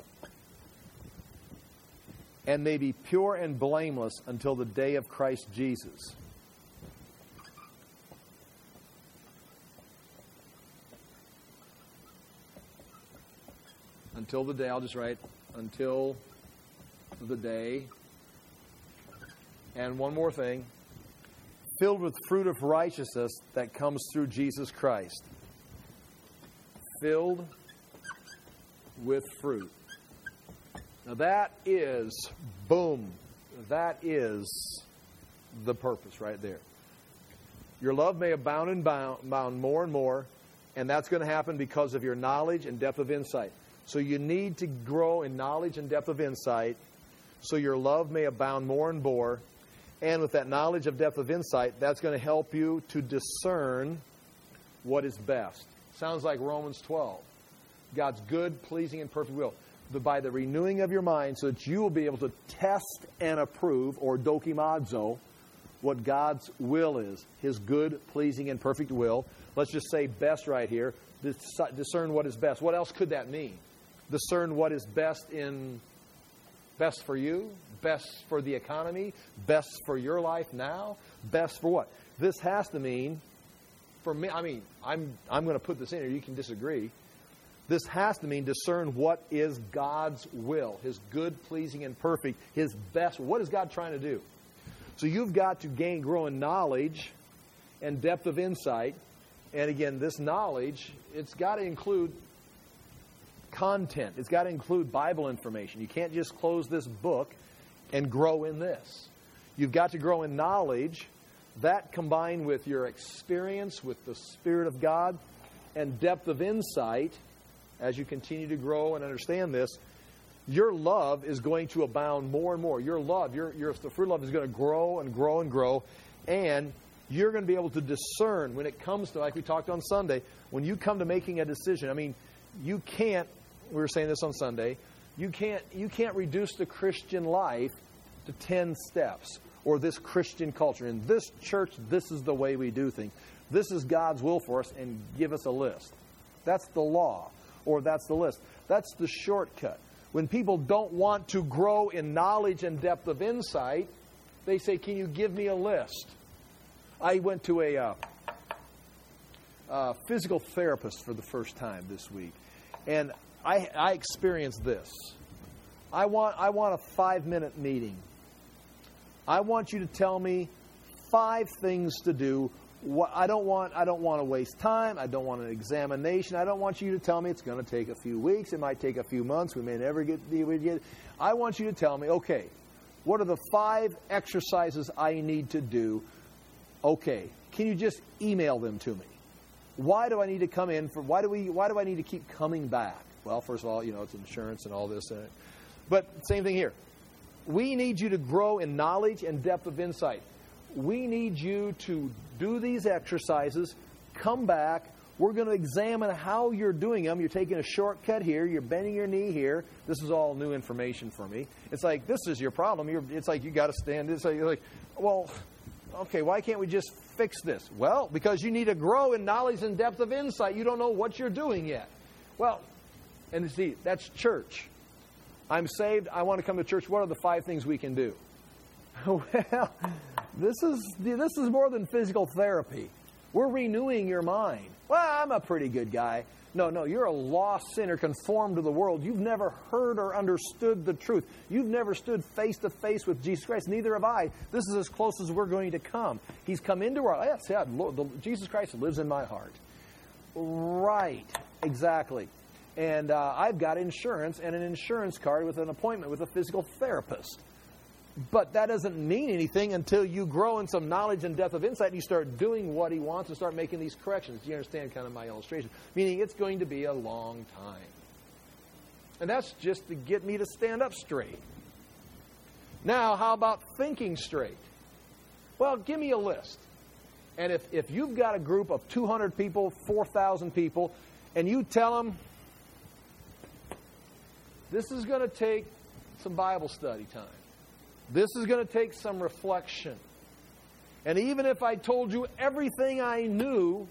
and may be pure and blameless until the day of Christ Jesus. Until the day, I'll just write, until the day. And one more thing, filled with fruit of righteousness that comes through Jesus Christ. Filled with fruit. Now that is, boom, that is the purpose right there. Your love may abound and abound more and more, and that's going to happen because of your knowledge and depth of insight. So you need to grow in knowledge and depth of insight so your love may abound more and more. And with that knowledge of depth of insight, that's going to help you to discern what is best. Sounds like Romans 12. God's good, pleasing, and perfect will. By the renewing of your mind so that you will be able to test and approve, or dokimazo, what God's will is. His good, pleasing, and perfect will. Let's just say best right here. Discern what is best. What else could that mean? Discern what is best for you, best for the economy, best for your life now, best for what? This has to mean, for me, I mean, I'm going to put this in here. You can disagree. This has to mean discern what is God's will, His good, pleasing, and perfect, His best. What is God trying to do? So you've got to grow in knowledge and depth of insight. And again, this knowledge, it's got to include content. It's got to include Bible information. You can't just close this book and grow in this. You've got to grow in knowledge. That combined with your experience with the Spirit of God and depth of insight, as you continue to grow and understand this, your love is going to abound more and more. Your love, the fruit of love is going to grow and grow and grow. And you're going to be able to discern when it comes to, like we talked on Sunday, when you come to making a decision. I mean, you can't, we were saying this on Sunday, you can't reduce the Christian life to 10 steps or this Christian culture. In this church, this is the way we do things. This is God's will for us, and give us a list. That's the law, or that's the list. That's the shortcut. When people don't want to grow in knowledge and depth of insight, they say, can you give me a list? I went to a physical therapist for the first time this week, and I experienced this. I want a 5-minute meeting. I want you to tell me 5 things to do. I don't want to waste time. I don't want an examination. I don't want you to tell me it's going to take a few weeks. It might take a few months. We may never get it. I want you to tell me, okay, what are the 5 exercises I need to do? Okay, can you just email them to me? Why do I need to come in for? Why do I need to keep coming back? Well, first of all, it's insurance and all this. But same thing here. We need you to grow in knowledge and depth of insight. We need you to do these exercises, come back. We're going to examine how you're doing them. You're taking a shortcut here. You're bending your knee here. This is all new information for me. It's like, this is your problem. It's like you got to stand. It's like, you're like, well, okay, why can't we just fix this? Well, because you need to grow in knowledge and depth of insight. You don't know what you're doing yet. Well, and see, that's church. I'm saved. I want to come to church. What are the 5 things we can do? Well, this is more than physical therapy. We're renewing your mind. Well, I'm a pretty good guy. No, you're a lost sinner conformed to the world. You've never heard or understood the truth. You've never stood face to face with Jesus Christ. Neither have I. This is as close as we're going to come. He's come into our life. Yes, Jesus Christ lives in my heart. Right, exactly. And I've got insurance and an insurance card with an appointment with a physical therapist. But that doesn't mean anything until you grow in some knowledge and depth of insight and you start doing what He wants and start making these corrections. Do you understand kind of my illustration? Meaning it's going to be a long time. And that's just to get me to stand up straight. Now, how about thinking straight? Well, give me a list. And if you've got a group of 200 people, 4,000 people, and you tell them, this is going to take some Bible study time. This is going to take some reflection. And even if I told you everything I knew,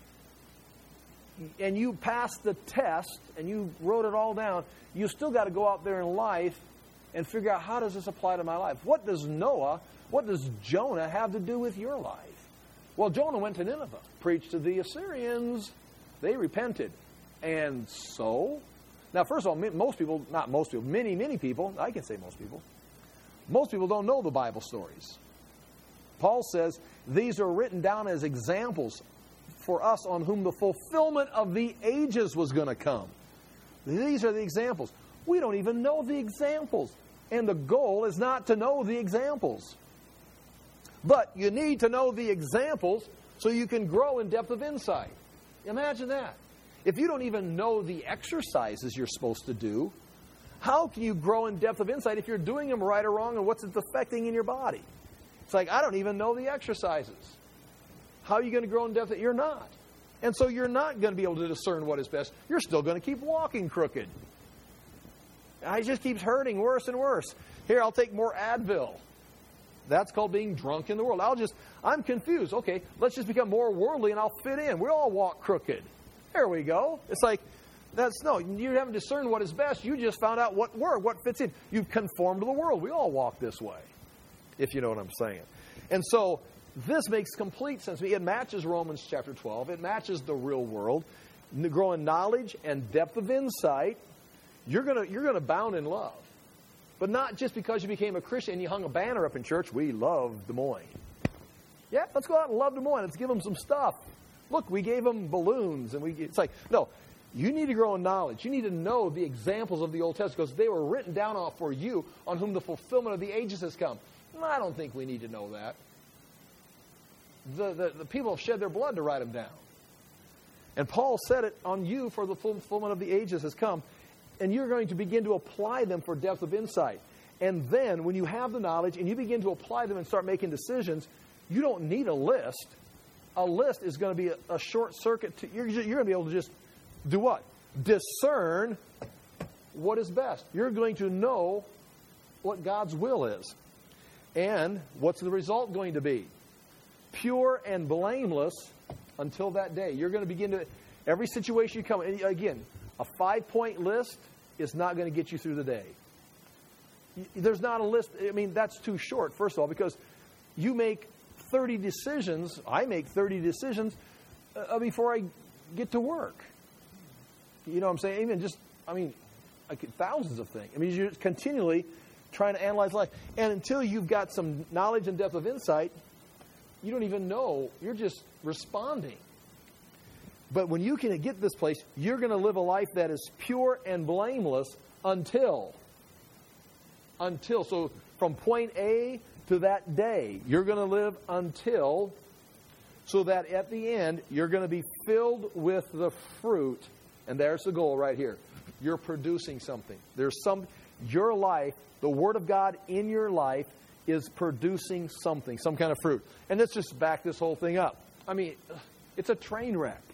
and you passed the test, and you wrote it all down, you still got to go out there in life and figure out, how does this apply to my life? What does Jonah have to do with your life? Well, Jonah went to Nineveh, preached to the Assyrians. They repented. And so? Now, first of all, many people, I can say most people don't know the Bible stories. Paul says these are written down as examples for us on whom the fulfillment of the ages was going to come. These are the examples. We don't even know the examples. And the goal is not to know the examples. But you need to know the examples so you can grow in depth of insight. Imagine that. If you don't even know the exercises you're supposed to do, how can you grow in depth of insight if you're doing them right or wrong and what's it affecting in your body? It's like, I don't even know the exercises. How are you going to grow in depth? You're not. And so you're not going to be able to discern what is best. You're still going to keep walking crooked. It just keeps hurting worse and worse. Here, I'll take more Advil. That's called being drunk in the world. I'm confused. Okay, let's just become more worldly and I'll fit in. We all walk crooked. There we go. It's like, you haven't discerned what is best. You just found out what fits in. You've conformed to the world. We all walk this way, if you know what I'm saying. And so this makes complete sense to me. It matches Romans chapter 12. It matches the real world. grow in knowledge and depth of insight, you're gonna abound in love. But not just because you became a Christian and you hung a banner up in church, we love Des Moines. Yeah, let's go out and love Des Moines. Let's give them some stuff. Look, we gave them balloons. It's like, no, you need to grow in knowledge. You need to know the examples of the Old Testament because they were written down for you on whom the fulfillment of the ages has come. I don't think we need to know that. The people have shed their blood to write them down. And Paul said it on you for the fulfillment of the ages has come. And you're going to begin to apply them for depth of insight. And then when you have the knowledge and you begin to apply them and start making decisions, you don't need a list. A list is going to be a short circuit. You're going to be able to just do what? Discern what is best. You're going to know what God's will is. And what's the result going to be? Pure and blameless until that day. You're going to begin to, every situation you come in, again, a 5-point list is not going to get you through the day. There's not a list. I mean, that's too short, first of all, because you make 30 decisions. I make 30 decisions before I get to work. You know what I'm saying? Even just, thousands of things. You're continually trying to analyze life. And until you've got some knowledge and depth of insight, you don't even know. You're just responding. But when you can get this place, you're going to live a life that is pure and blameless until. So from point A to that day, you're going to live until, so that at the end, you're going to be filled with the fruit. And there's the goal right here. You're producing something. Your life, the Word of God in your life is producing something, some kind of fruit. And let's just back this whole thing up. It's a train wreck.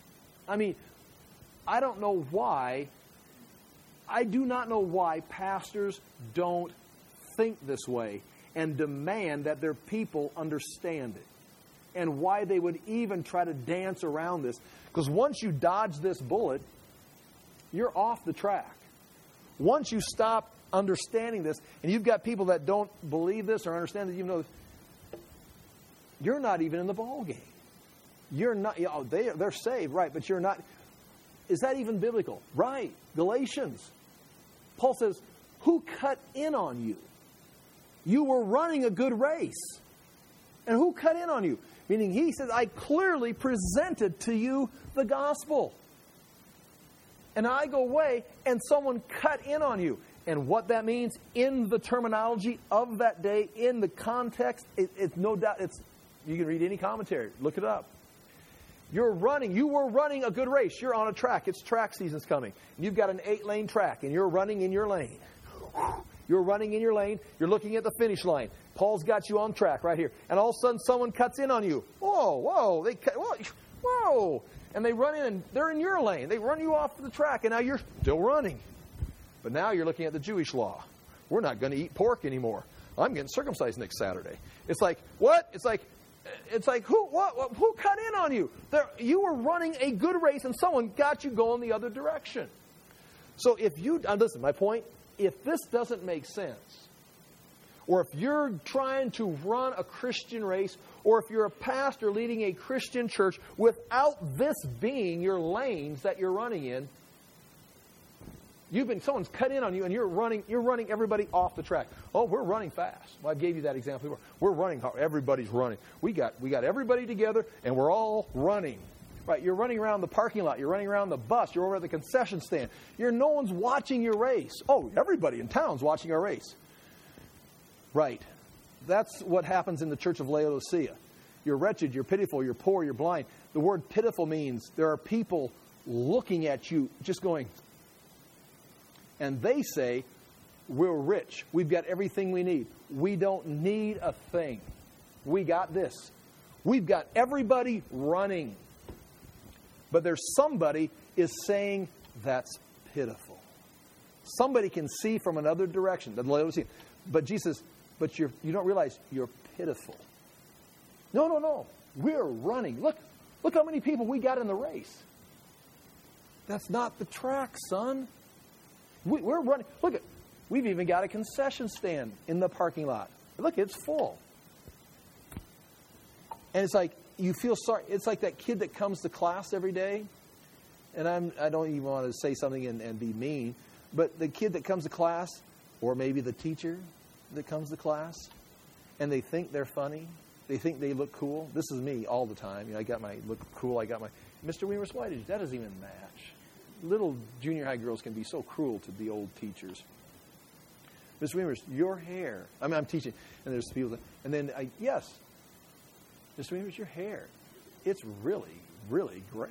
I don't know why. I do not know why pastors don't think this way and demand that their people understand it. And why they would even try to dance around this. Because once you dodge this bullet, you're off the track. Once you stop understanding this, and you've got people that don't believe this or understand this, even though you're not even in the ball game. You're not. They're saved, right? But you're not. Is that even biblical? Right. Galatians. Paul says, "Who cut in on you? You were running a good race, and who cut in on you?" Meaning, he says, "I clearly presented to you the gospel, and I go away, and someone cut in on you." And what that means in the terminology of that day, in the context, it's no doubt. You can read any commentary, look it up. You were running a good race. You're on a track. It's track season's coming. You've got an 8-lane track, and you're running in your lane. You're running in your lane. You're looking at the finish line. Paul's got you on track right here. And all of a sudden, someone cuts in on you. Whoa. Whoa. And they run in, and they're in your lane. They run you off the track, and now you're still running. But now you're looking at the Jewish law. We're not going to eat pork anymore. I'm getting circumcised next Saturday. It's like, what? It's like, who cut in on you? You were running a good race, and someone got you going the other direction. So listen, my point, if this doesn't make sense, or if you're trying to run a Christian race, or if you're a pastor leading a Christian church without this being your lanes that you're running in, someone's cut in on you, and you're running everybody off the track. Oh, we're running fast. Well, I gave you that example before. We're running hard. Everybody's running. We got everybody together, and we're all running. Right? You're running around the parking lot. You're running around the bus. You're over at the concession stand. No one's watching your race. Oh, everybody in town's watching our race. Right. That's what happens in the church of Laodicea. You're wretched. You're pitiful. You're poor. You're blind. The word pitiful means there are people looking at you just going. And they say, we're rich. We've got everything we need. We don't need a thing. We got this. We've got everybody running. But there's somebody is saying, that's pitiful. Somebody can see from another direction. But Jesus, you don't realize you're pitiful. No. We're running. Look how many people we got in the race. That's not the track, son. We're running. We've even got a concession stand in the parking lot. Look, it's full. And it's like, you feel sorry. It's like that kid that comes to class every day, and I don't even want to say something and be mean, but the kid that comes to class, or maybe the teacher that comes to class, and they think they're funny, they think they look cool. This is me all the time. You know, I got my look cool. I got my Mr. Weimers, why did you? That doesn't even match. Little junior high girls can be so cruel to the old teachers. Mr. Weimers, your hair. I mean, I'm teaching, and there's people that, and then yes, Mr. Weimers, your hair. It's really, really gray.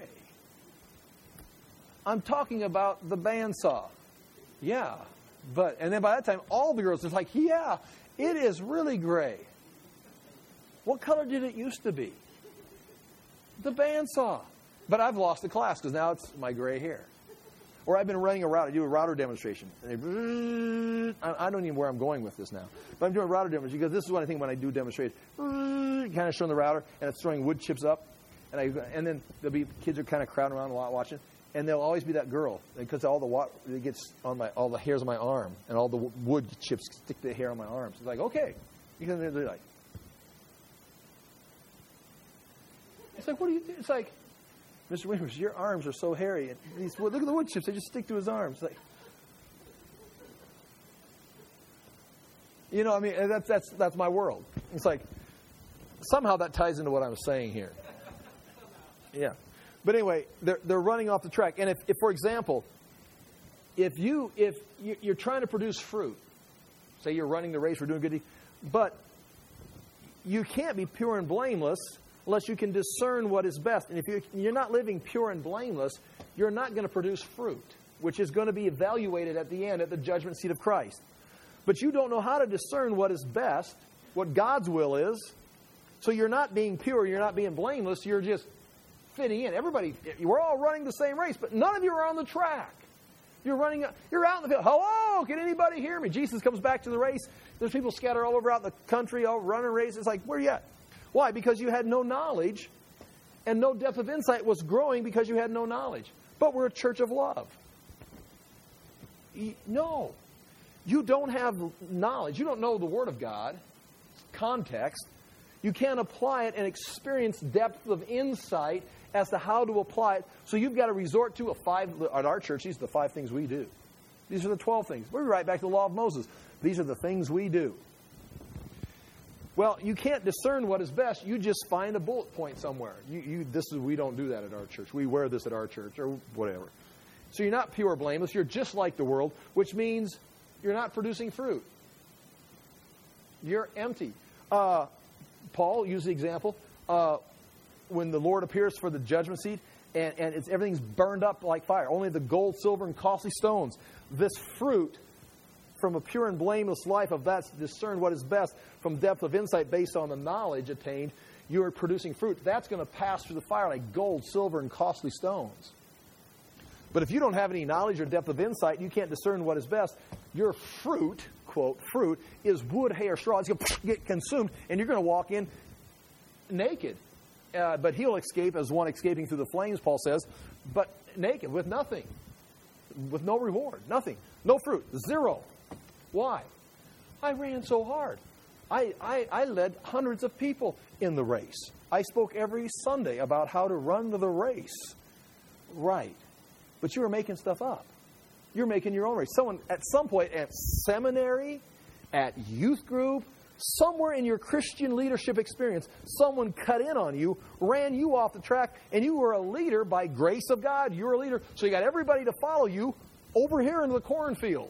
I'm talking about the bandsaw. Yeah, and then by that time, all the girls are like, yeah, it is really gray. What color did it used to be? The bandsaw. But I've lost the class because now it's my gray hair. Or I've been running a router. I do a router demonstration. And I don't even know where I'm going with this now. But I'm doing a router demonstration because this is what I think when I do demonstration. Kind of showing the router, and it's throwing wood chips up. And then there'll be kids are kind of crowding around a lot watching. And there'll always be that girl because all the water it gets on all the hairs on my arm, and all the wood chips stick to the hair on my arms. It's like, okay, because they're like, it's like, what do you do? It's like, Mr. Weimers, your arms are so hairy. And look at the wood chips; they just stick to his arms. It's like, you know, I mean, that's my world. It's like somehow that ties into what I'm saying here. Yeah. But anyway, they're running off the track. And if for example, if you're trying to produce fruit, say you're running the race, we're doing good, but you can't be pure and blameless unless you can discern what is best. And if you're not living pure and blameless, you're not going to produce fruit, which is going to be evaluated at the end at the judgment seat of Christ. But you don't know how to discern what is best, what God's will is, so you're not being pure, you're not being blameless, you're just fitting in. Everybody, we're all running the same race, but none of you are on the track. You're out in the field. Hello, can anybody hear me? Jesus comes back to the race. There's people scattered all over out in the country, all running races. It's like, where are you at? Why? Because you had no knowledge, and no depth of insight was growing because you had no knowledge. But we're a church of love. No. You don't have knowledge. You don't know the Word of God, context. You can't apply it and experience depth of insight as to how to apply it. So you've got to resort to at our church, these are the 5 things we do. These are the 12 things. We're right back to the law of Moses. These are the things we do. Well, you can't discern what is best. You just find a bullet point somewhere. We don't do that at our church. We wear this at our church or whatever. So you're not pure or blameless. You're just like the world, which means you're not producing fruit. You're empty. Paul used the example when the Lord appears for the judgment seat, and everything's burned up like fire. Only the gold, silver, and costly stones. This fruit from a pure and blameless life of that discern what is best from depth of insight based on the knowledge attained, you are producing fruit. That's going to pass through the fire like gold, silver, and costly stones. But if you don't have any knowledge or depth of insight, you can't discern what is best. Your fruit, quote, fruit, is wood, hay, or straw. It's going to get consumed, and you're going to walk in naked. But he'll escape as one escaping through the flames, Paul says, but naked, with nothing, with no reward, nothing, no fruit, zero. Why? I ran so hard. I led hundreds of people in the race. I spoke every Sunday about how to run the race. Right. But you were making stuff up. You're making your own race. Someone, at some point, at seminary, at youth group, somewhere in your Christian leadership experience, someone cut in on you, ran you off the track, and you were a leader by grace of God. You're a leader. So you got everybody to follow you over here into the cornfield.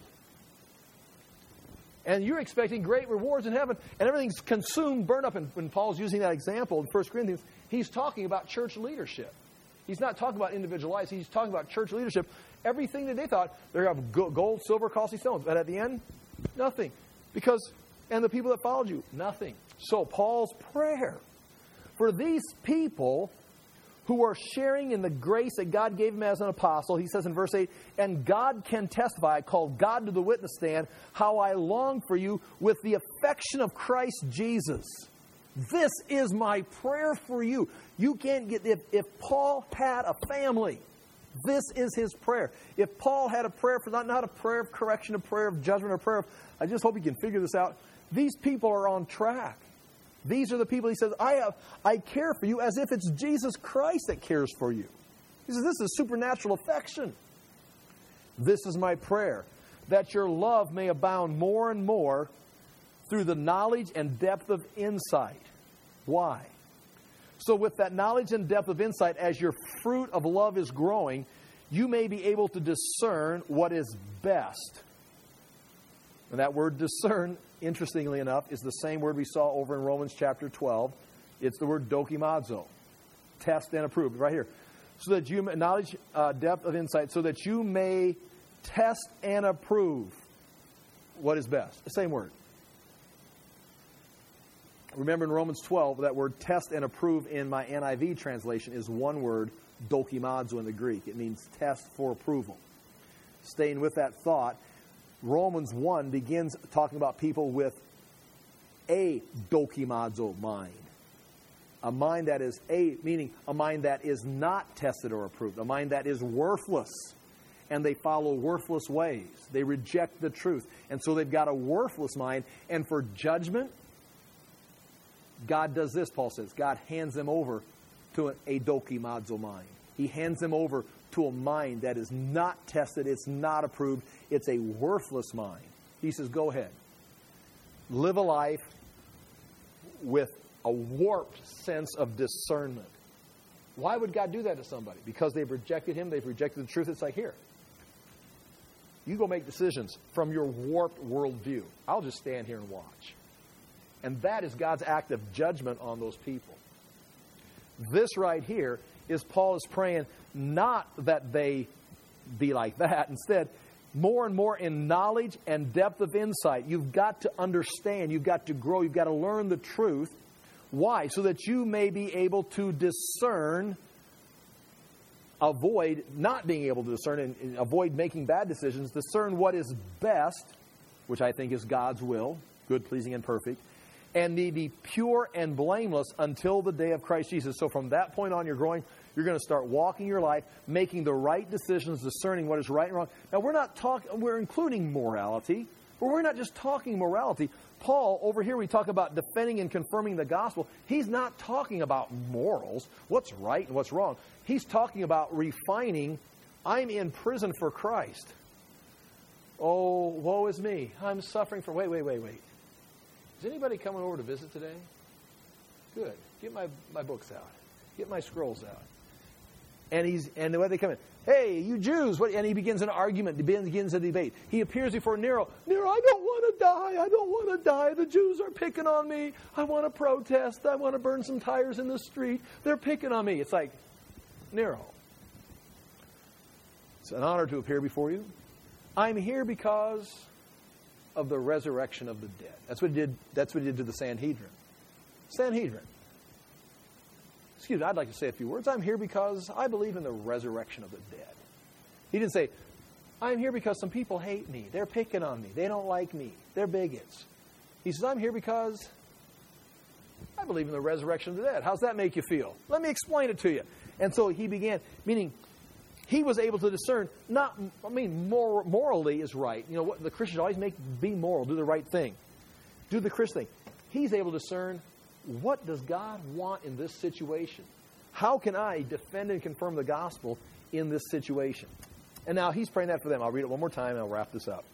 And you're expecting great rewards in heaven, and everything's consumed, burned up. And when Paul's using that example in 1 Corinthians, he's talking about church leadership. He's not talking about individual lives. He's talking about church leadership. Everything that they thought, they have gold, silver, costly stones. But at the end, nothing. And the people that followed you, nothing. So Paul's prayer for these people who are sharing in the grace that God gave him as an apostle, he says in verse 8, and God can testify, I call God to the witness stand, how I long for you with the affection of Christ Jesus. This is my prayer for you. You can't get, if Paul had a family, this is his prayer. If Paul had a prayer for, not a prayer of correction, a prayer of judgment, a prayer of, I just hope you can figure this out. These people are on track. These are the people he says, I care for you as if it's Jesus Christ that cares for you. He says, this is supernatural affection. This is my prayer, that your love may abound more and more through the knowledge and depth of insight. Why? So with that knowledge and depth of insight, as your fruit of love is growing, you may be able to discern what is best. And that word discern, interestingly enough, is the same word we saw over in Romans chapter 12. It's the word dokimazo. Test and approve, right here. So that you, knowledge, depth of insight, so that you may test and approve what is best. The same word. Remember in Romans 12, that word test and approve in my NIV translation is one word, dokimazo in the Greek. It means test for approval. Staying with that thought, Romans 1 begins talking about people with a dokimazo mind. A mind that is meaning a mind that is not tested or approved. A mind that is worthless. And they follow worthless ways. They reject the truth. And so they've got a worthless mind. And for judgment, God does this, Paul says. God hands them over to a dokimazo mind. He hands them over to a mind that is not tested. It's not approved. It's a worthless mind. He says, go ahead. Live a life with a warped sense of discernment. Why would God do that to somebody? Because they've rejected Him. They've rejected the truth. It's like, here. You go make decisions from your warped worldview. I'll just stand here and watch. And that is God's act of judgment on those people. This right here is Paul is praying not that they be like that. Instead, more and more in knowledge and depth of insight. You've got to understand. You've got to grow. You've got to learn the truth. Why? So that you may be able to discern, avoid not being able to discern, and avoid making bad decisions, discern what is best, which I think is God's will, good, pleasing, and perfect, and be pure and blameless until the day of Christ Jesus. So from that point on, you're going to start walking your life, making the right decisions, discerning what is right and wrong. Now, we're including morality, but we're not just talking morality. Paul, over here, we talk about defending and confirming the gospel. He's not talking about morals, what's right and what's wrong. He's talking about refining. I'm in prison for Christ. Oh, woe is me. I'm suffering from... Wait. Is anybody coming over to visit today? Good. Get my books out. Get my scrolls out. And the way they come in, hey, you Jews, what? And he begins an argument, begins a debate. He appears before Nero. Nero, I don't want to die. I don't want to die. The Jews are picking on me. I want to protest. I want to burn some tires in the street. They're picking on me. It's like, Nero, it's an honor to appear before you. I'm here because of the resurrection of the dead. That's what he did to the Sanhedrin. Sanhedrin. Excuse me, I'd like to say a few words. I'm here because I believe in the resurrection of the dead. He didn't say, I'm here because some people hate me. They're picking on me. They don't like me. They're bigots. He says, I'm here because I believe in the resurrection of the dead. How's that make you feel? Let me explain it to you. And so he began, meaning he was able to discern, morally is right. You know, what the Christians always be moral, do the right thing. Do the Christian thing. He's able to discern, what does God want in this situation? How can I defend and confirm the gospel in this situation? And now he's praying that for them. I'll read it one more time and I'll wrap this up.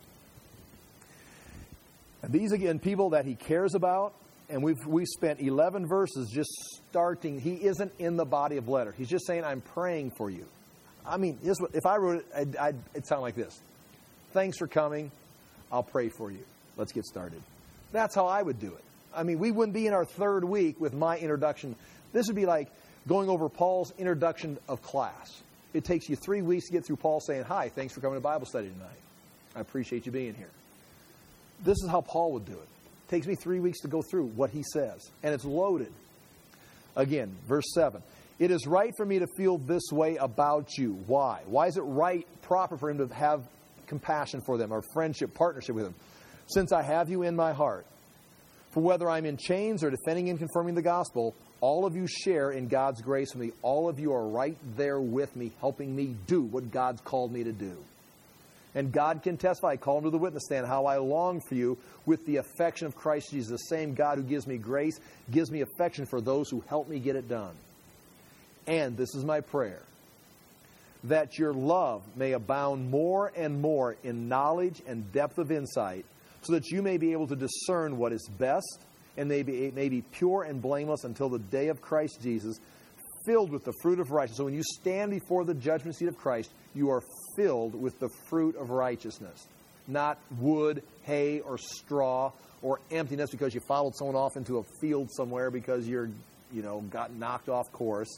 And these, again, people that he cares about, and we've spent 11 verses just starting. He isn't in the body of letter. He's just saying, I'm praying for you. I mean, if I wrote it, it'd sound like this. Thanks for coming. I'll pray for you. Let's get started. That's how I would do it. I mean, we wouldn't be in our third week with my introduction. This would be like going over Paul's introduction of class. It takes you 3 weeks to get through Paul saying, hi, thanks for coming to Bible study tonight. I appreciate you being here. This is how Paul would do it. It takes me 3 weeks to go through what he says. And it's loaded. Again, verse 7. It is right for me to feel this way about you. Why? Why is it right, proper for him to have compassion for them or friendship, partnership with them? Since I have you in my heart. For whether I'm in chains or defending and confirming the gospel, all of you share in God's grace with me. All of you are right there with me, helping me do what God's called me to do. And God can testify, call him to the witness stand, how I long for you with the affection of Christ Jesus. The same God who gives me grace gives me affection for those who help me get it done. And this is my prayer, that your love may abound more and more in knowledge and depth of insight, so that you may be able to discern what is best, and may be pure and blameless until the day of Christ Jesus, filled with the fruit of righteousness. So when you stand before the judgment seat of Christ, you are filled with the fruit of righteousness. Not wood, hay, or straw, or emptiness because you followed someone off into a field somewhere because got knocked off course.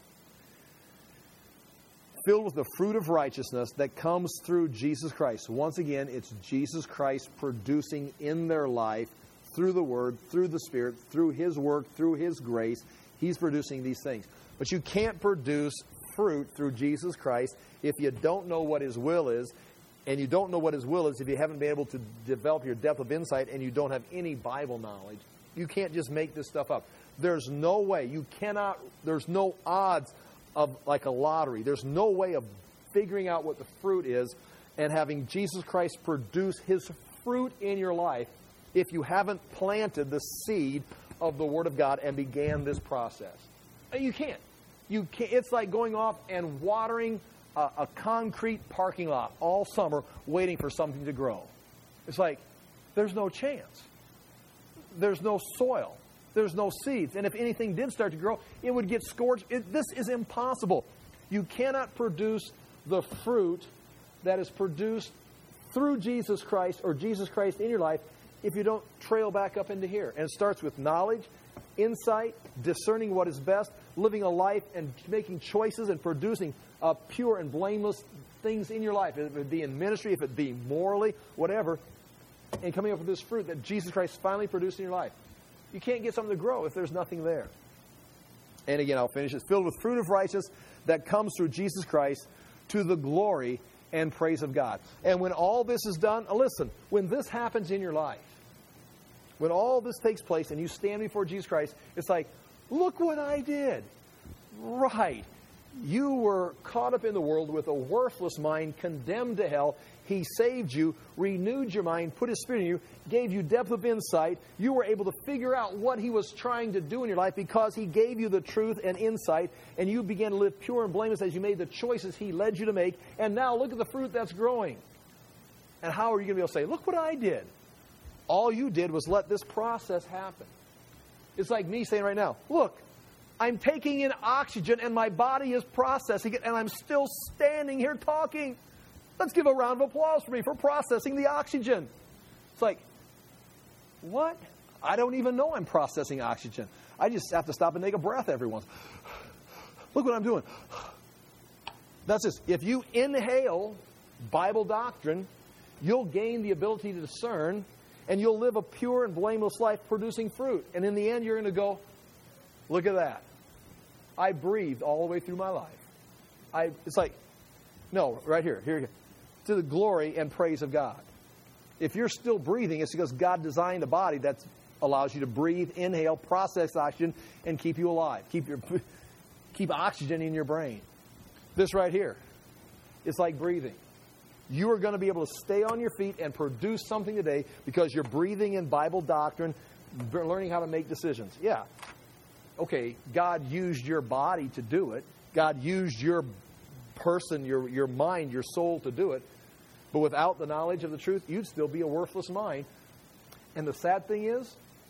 Filled with the fruit of righteousness that comes through Jesus Christ. Once again, it's Jesus Christ producing in their life, through the Word, through the Spirit, through His work, through His grace. He's producing these things. But you can't produce fruit through Jesus Christ if you don't know what His will is. And you don't know what His will is if you haven't been able to develop your depth of insight and you don't have any Bible knowledge. You can't just make this stuff up. There's no way. You cannot, there's no odds of like a lottery. There's no way of figuring out what the fruit is and having Jesus Christ produce His fruit in your life if you haven't planted the seed of the Word of God and began this process. You can't. You can't. It's like going off and watering a concrete parking lot all summer waiting for something to grow. It's like there's no chance. There's no soil. There's no seeds. And if anything did start to grow, it would get scorched. This is impossible. You cannot produce the fruit that is produced through Jesus Christ or Jesus Christ in your life if you don't trail back up into here. And it starts with knowledge, insight, discerning what is best, living a life and making choices and producing pure and blameless things in your life. If it be in ministry, if it be morally, whatever, and coming up with this fruit that Jesus Christ finally produced in your life. You can't get something to grow if there's nothing there. And again, I'll finish. It's filled with fruit of righteousness that comes through Jesus Christ to the glory and praise of God. And when all this is done, listen, when this happens in your life, when all this takes place and you stand before Jesus Christ, it's like, look what I did. Right. You were caught up in the world with a worthless mind, condemned to hell. He saved you, renewed your mind, put His Spirit in you, gave you depth of insight. You were able to figure out what He was trying to do in your life because He gave you the truth and insight, and you began to live pure and blameless as you made the choices He led you to make. And now look at the fruit that's growing. And how are you going to be able to say, look what I did? All you did was let this process happen. It's like me saying right now, look, I'm taking in oxygen and my body is processing it and I'm still standing here talking. Let's give a round of applause for me for processing the oxygen. It's like, what? I don't even know I'm processing oxygen. I just have to stop and take a breath every once. Look what I'm doing. That's this. If you inhale Bible doctrine, you'll gain the ability to discern and you'll live a pure and blameless life producing fruit. And in the end, you're going to go, look at that. I breathed all the way through my life. It's like, no, right here. Here, to the glory and praise of God. If you're still breathing, it's because God designed a body that allows you to breathe, inhale, process oxygen, and keep you alive. Keep oxygen in your brain. This right here, it's like breathing. You are going to be able to stay on your feet and produce something today because you're breathing in Bible doctrine, learning how to make decisions. Yeah. Okay, God used your body to do it. God used your person, your mind, your soul to do it. But without the knowledge of the truth, you'd still be a worthless mind. And the sad thing is,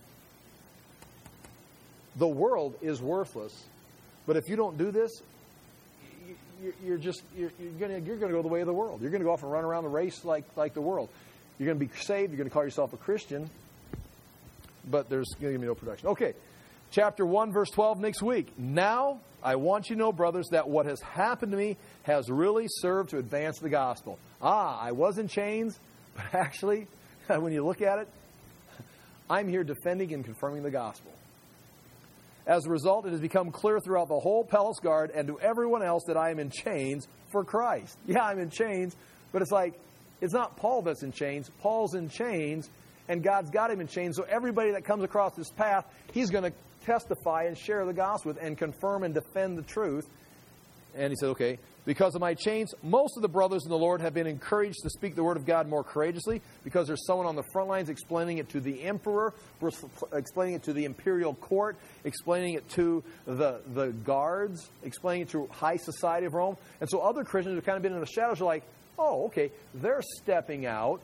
the world is worthless. But if you don't do this, you're going to go the way of the world. You're going to go off and run around the race like the world. You're going to be saved. You're going to call yourself a Christian. But there's going to be no production. Okay, chapter 1, verse 12 next week. Now, I want you to know, brothers, that what has happened to me has really served to advance the gospel. I was in chains, but actually, when you look at it, I'm here defending and confirming the gospel. As a result, it has become clear throughout the whole palace guard and to everyone else that I am in chains for Christ. Yeah, I'm in chains, but it's like, it's not Paul that's in chains. Paul's in chains, and God's got him in chains. So everybody that comes across this path, He's going to testify and share the gospel with and confirm and defend the truth. And he said, okay, because of my chains, most of the brothers in the Lord have been encouraged to speak the word of God more courageously, because there's someone on the front lines explaining it to the emperor, explaining it to the imperial court, explaining it to the guards, explaining it to high society of Rome. And so other Christians who have kind of been in the shadows are like, oh, okay, they're stepping out.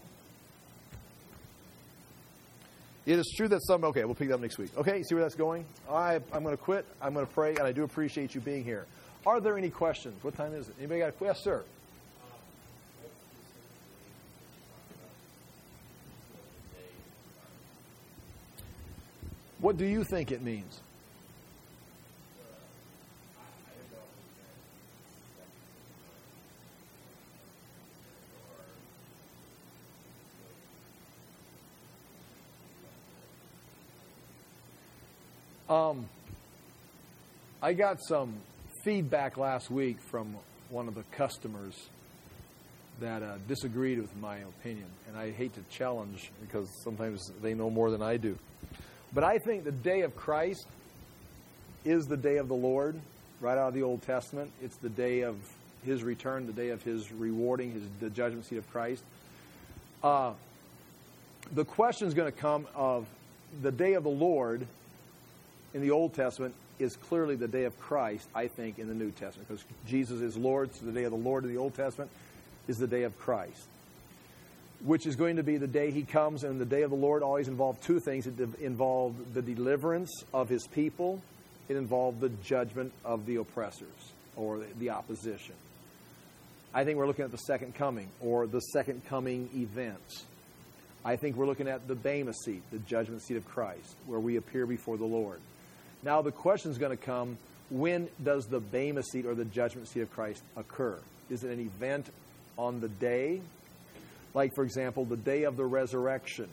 It is true that some... Okay, we'll pick that up next week. Okay, you see where that's going? I'm going to quit. I'm going to pray, and I do appreciate you being here. Are there any questions? What time is it? Anybody got a question? Yes, sir. What do you think it means? I got some feedback last week from one of the customers that disagreed with my opinion. And I hate to challenge, because sometimes they know more than I do. But I think the day of Christ is the day of the Lord, right out of the Old Testament. It's the day of His return, the day of His rewarding, the judgment seat of Christ. The question is going to come of the day of the Lord in the Old Testament is clearly the day of Christ, I think, in the New Testament. Because Jesus is Lord, so the day of the Lord in the Old Testament is the day of Christ, which is going to be the day He comes. And the day of the Lord always involved two things. It involved the deliverance of His people. It involved the judgment of the oppressors or the opposition. I think we're looking at the second coming, or the second coming events. I think we're looking at the Bema seat, the judgment seat of Christ, where we appear before the Lord. Now the question is going to come, when does the Bema seat or the judgment seat of Christ occur? Is it an event on the day? Like, for example, the day of the resurrection.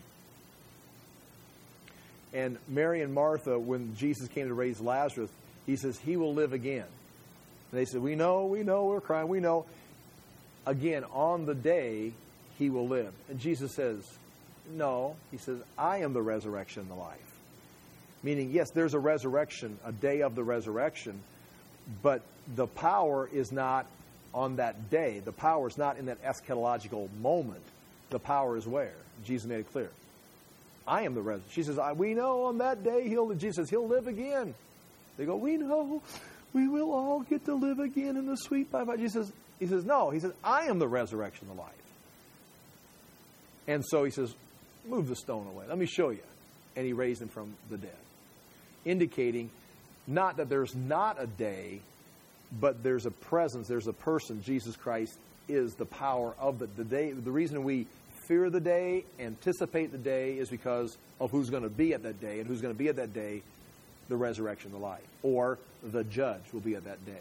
And Mary and Martha, when Jesus came to raise Lazarus, He says, He will live again. And they said, we know, we're crying, we know. Again, on the day, He will live. And Jesus says, no. He says, I am the resurrection and the life. Meaning, yes, there's a resurrection, a day of the resurrection, but the power is not on that day. The power is not in that eschatological moment. The power is where? Jesus made it clear. I am the resurrection. She says, we know on that day, Jesus says, He'll live again. They go, we know. We will all get to live again in the sweet by. He says, no. He says, I am the resurrection and the life. And so He says, move the stone away. Let me show you. And He raised Him from the dead. Indicating not that there's not a day, but there's a presence, there's a person. Jesus Christ is the power of the day. The reason we fear the day, anticipate the day, is because of who's going to be at that day. And who's going to be at that day? The resurrection, the life. Or the judge will be at that day.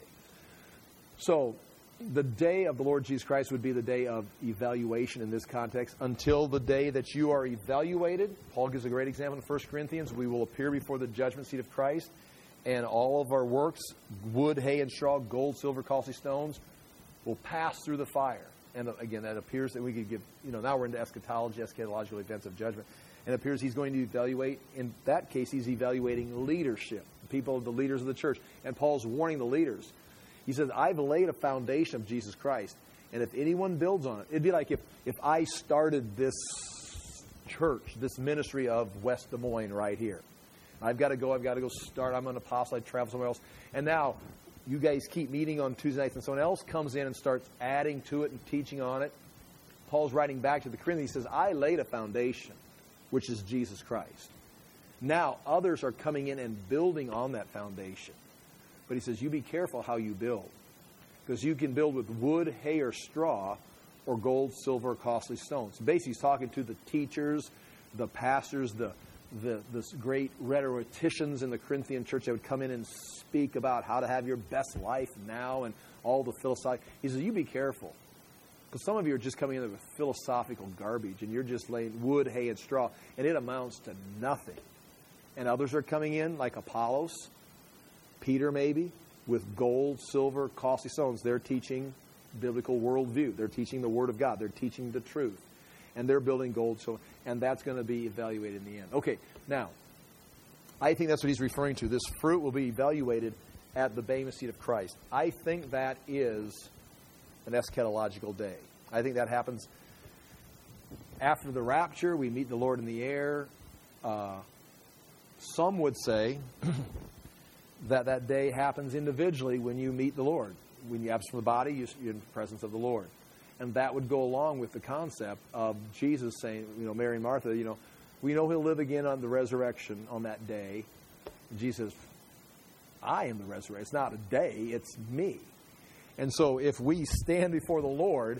So the day of the Lord Jesus Christ would be the day of evaluation in this context. Until the day that you are evaluated, Paul gives a great example in 1 Corinthians, we will appear before the judgment seat of Christ, and all of our works, wood, hay, and straw, gold, silver, costly stones, will pass through the fire. And again, that appears that we could give, now we're into eschatology, eschatological events of judgment. And it appears He's going to evaluate, in that case, He's evaluating leadership, people, the leaders of the church. And Paul's warning the leaders. He says, I've laid a foundation of Jesus Christ, and if anyone builds on it, it'd be like if I started this church, this ministry of West Des Moines right here. I've got to go start. I'm an apostle. I travel somewhere else. And now you guys keep meeting on Tuesday nights, and someone else comes in and starts adding to it and teaching on it. Paul's writing back to the Corinthians. He says, I laid a foundation, which is Jesus Christ. Now others are coming in and building on that foundation. But he says, you be careful how you build. Because you can build with wood, hay, or straw, or gold, silver, or costly stones. Basically, he's talking to the teachers, the pastors, the great rhetoricians in the Corinthian church that would come in and speak about how to have your best life now and all the philosophical. He says, you be careful. Because some of you are just coming in with philosophical garbage, and you're just laying wood, hay, and straw, and it amounts to nothing. And others are coming in, like Apollos, Peter maybe, with gold, silver, costly stones. They're teaching biblical worldview. They're teaching the Word of God. They're teaching the truth. And they're building gold, silver, and that's going to be evaluated in the end. Okay, now, I think that's what he's referring to. This fruit will be evaluated at the Bema seat of Christ. I think that is an eschatological day. I think that happens after the rapture. We meet the Lord in the air. Some would say that day happens individually when you meet the Lord. When you absent from the body, you're in the presence of the Lord. And that would go along with the concept of Jesus saying, Mary and Martha, we know he'll live again on the resurrection on that day. And Jesus says, I am the resurrection. It's not a day, it's me. And so if we stand before the Lord,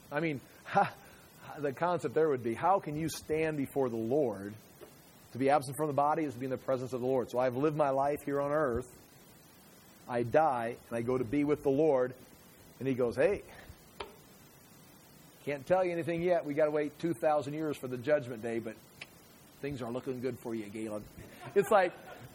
the concept there would be, how can you stand before the Lord? To be absent from the body is to be in the presence of the Lord. So I've lived my life here on earth. I die, and I go to be with the Lord. And he goes, hey, can't tell you anything yet. We got to wait 2,000 years for the judgment day, but things are looking good for you, Galen. It's like,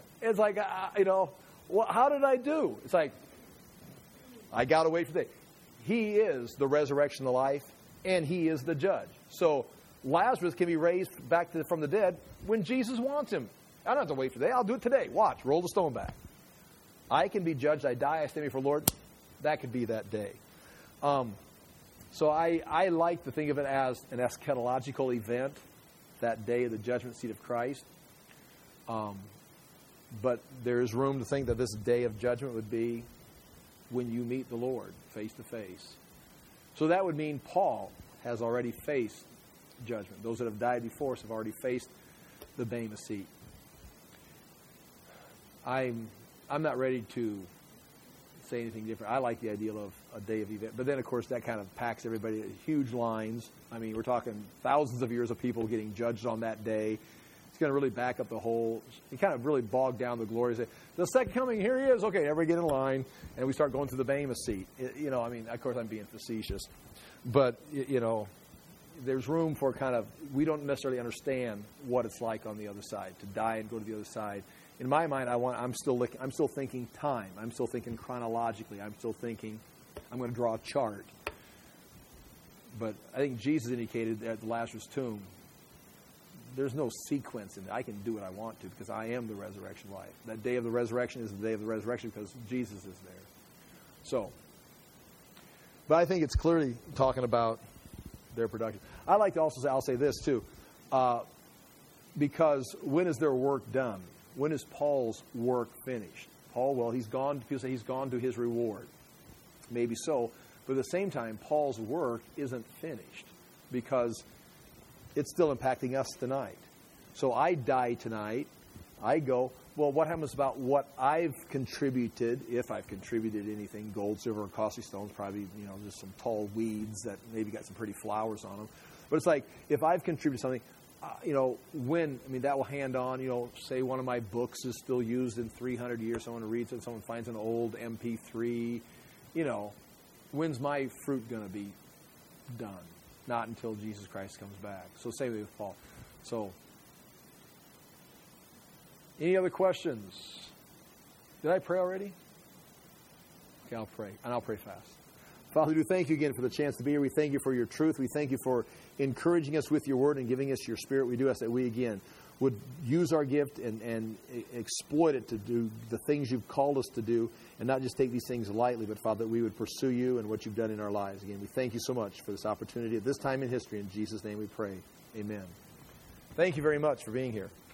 how did I do? It's like, I got to wait for the day. He is the resurrection of life, and he is the judge. So Lazarus can be raised back from the dead when Jesus wants him. I don't have to wait for the day. I'll do it today. Watch. Roll the stone back. I can be judged. I die. I stand before the Lord. That could be that day. So I like to think of it as an eschatological event, that day of the judgment seat of Christ. But there is room to think that this day of judgment would be when you meet the Lord face to face. So that would mean Paul has already faced judgment. Those that have died before us have already faced the Bema seat. I'm not ready to say anything different. I like the idea of a day of event. But then, of course, that kind of packs everybody at huge lines. We're talking thousands of years of people getting judged on that day. It's going to really back up the whole, it kind of really bog down the glory. Say, the second coming, here he is. Okay, everybody get in line. And we start going through the Bema seat. Of course, I'm being facetious. But, there's room for we don't necessarily understand what it's like on the other side, to die and go to the other side. In my mind, I'm still thinking time. I'm still thinking chronologically. I'm still thinking I'm going to draw a chart. But I think Jesus indicated at the Lazarus tomb, there's no sequence in it. I can do what I want to because I am the resurrection life. That day of the resurrection is the day of the resurrection because Jesus is there. So, but I think it's clearly talking about their production. I like to also say, I'll say this too, because when is their work done? When is Paul's work finished? Paul, he's gone to his reward. Maybe so. But at the same time, Paul's work isn't finished because it's still impacting us tonight. So I die tonight. I go, what happens about what I've contributed, if I've contributed anything, gold, silver, and costly stones, probably, just some tall weeds that maybe got some pretty flowers on them. But it's like, if I've contributed something, that will hand on, say one of my books is still used in 300 years, someone reads it, someone finds an old MP3, when's my fruit going to be done? Not until Jesus Christ comes back. So same with Paul. So, any other questions? Did I pray already? Okay, I'll pray, and I'll pray fast. Father, we do thank you again for the chance to be here. We thank you for your truth. We thank you for encouraging us with your word and giving us your spirit. We do ask that we, again, would use our gift and exploit it to do the things you've called us to do and not just take these things lightly, but, Father, that we would pursue you and what you've done in our lives. Again, we thank you so much for this opportunity at this time in history. In Jesus' name we pray. Amen. Thank you very much for being here.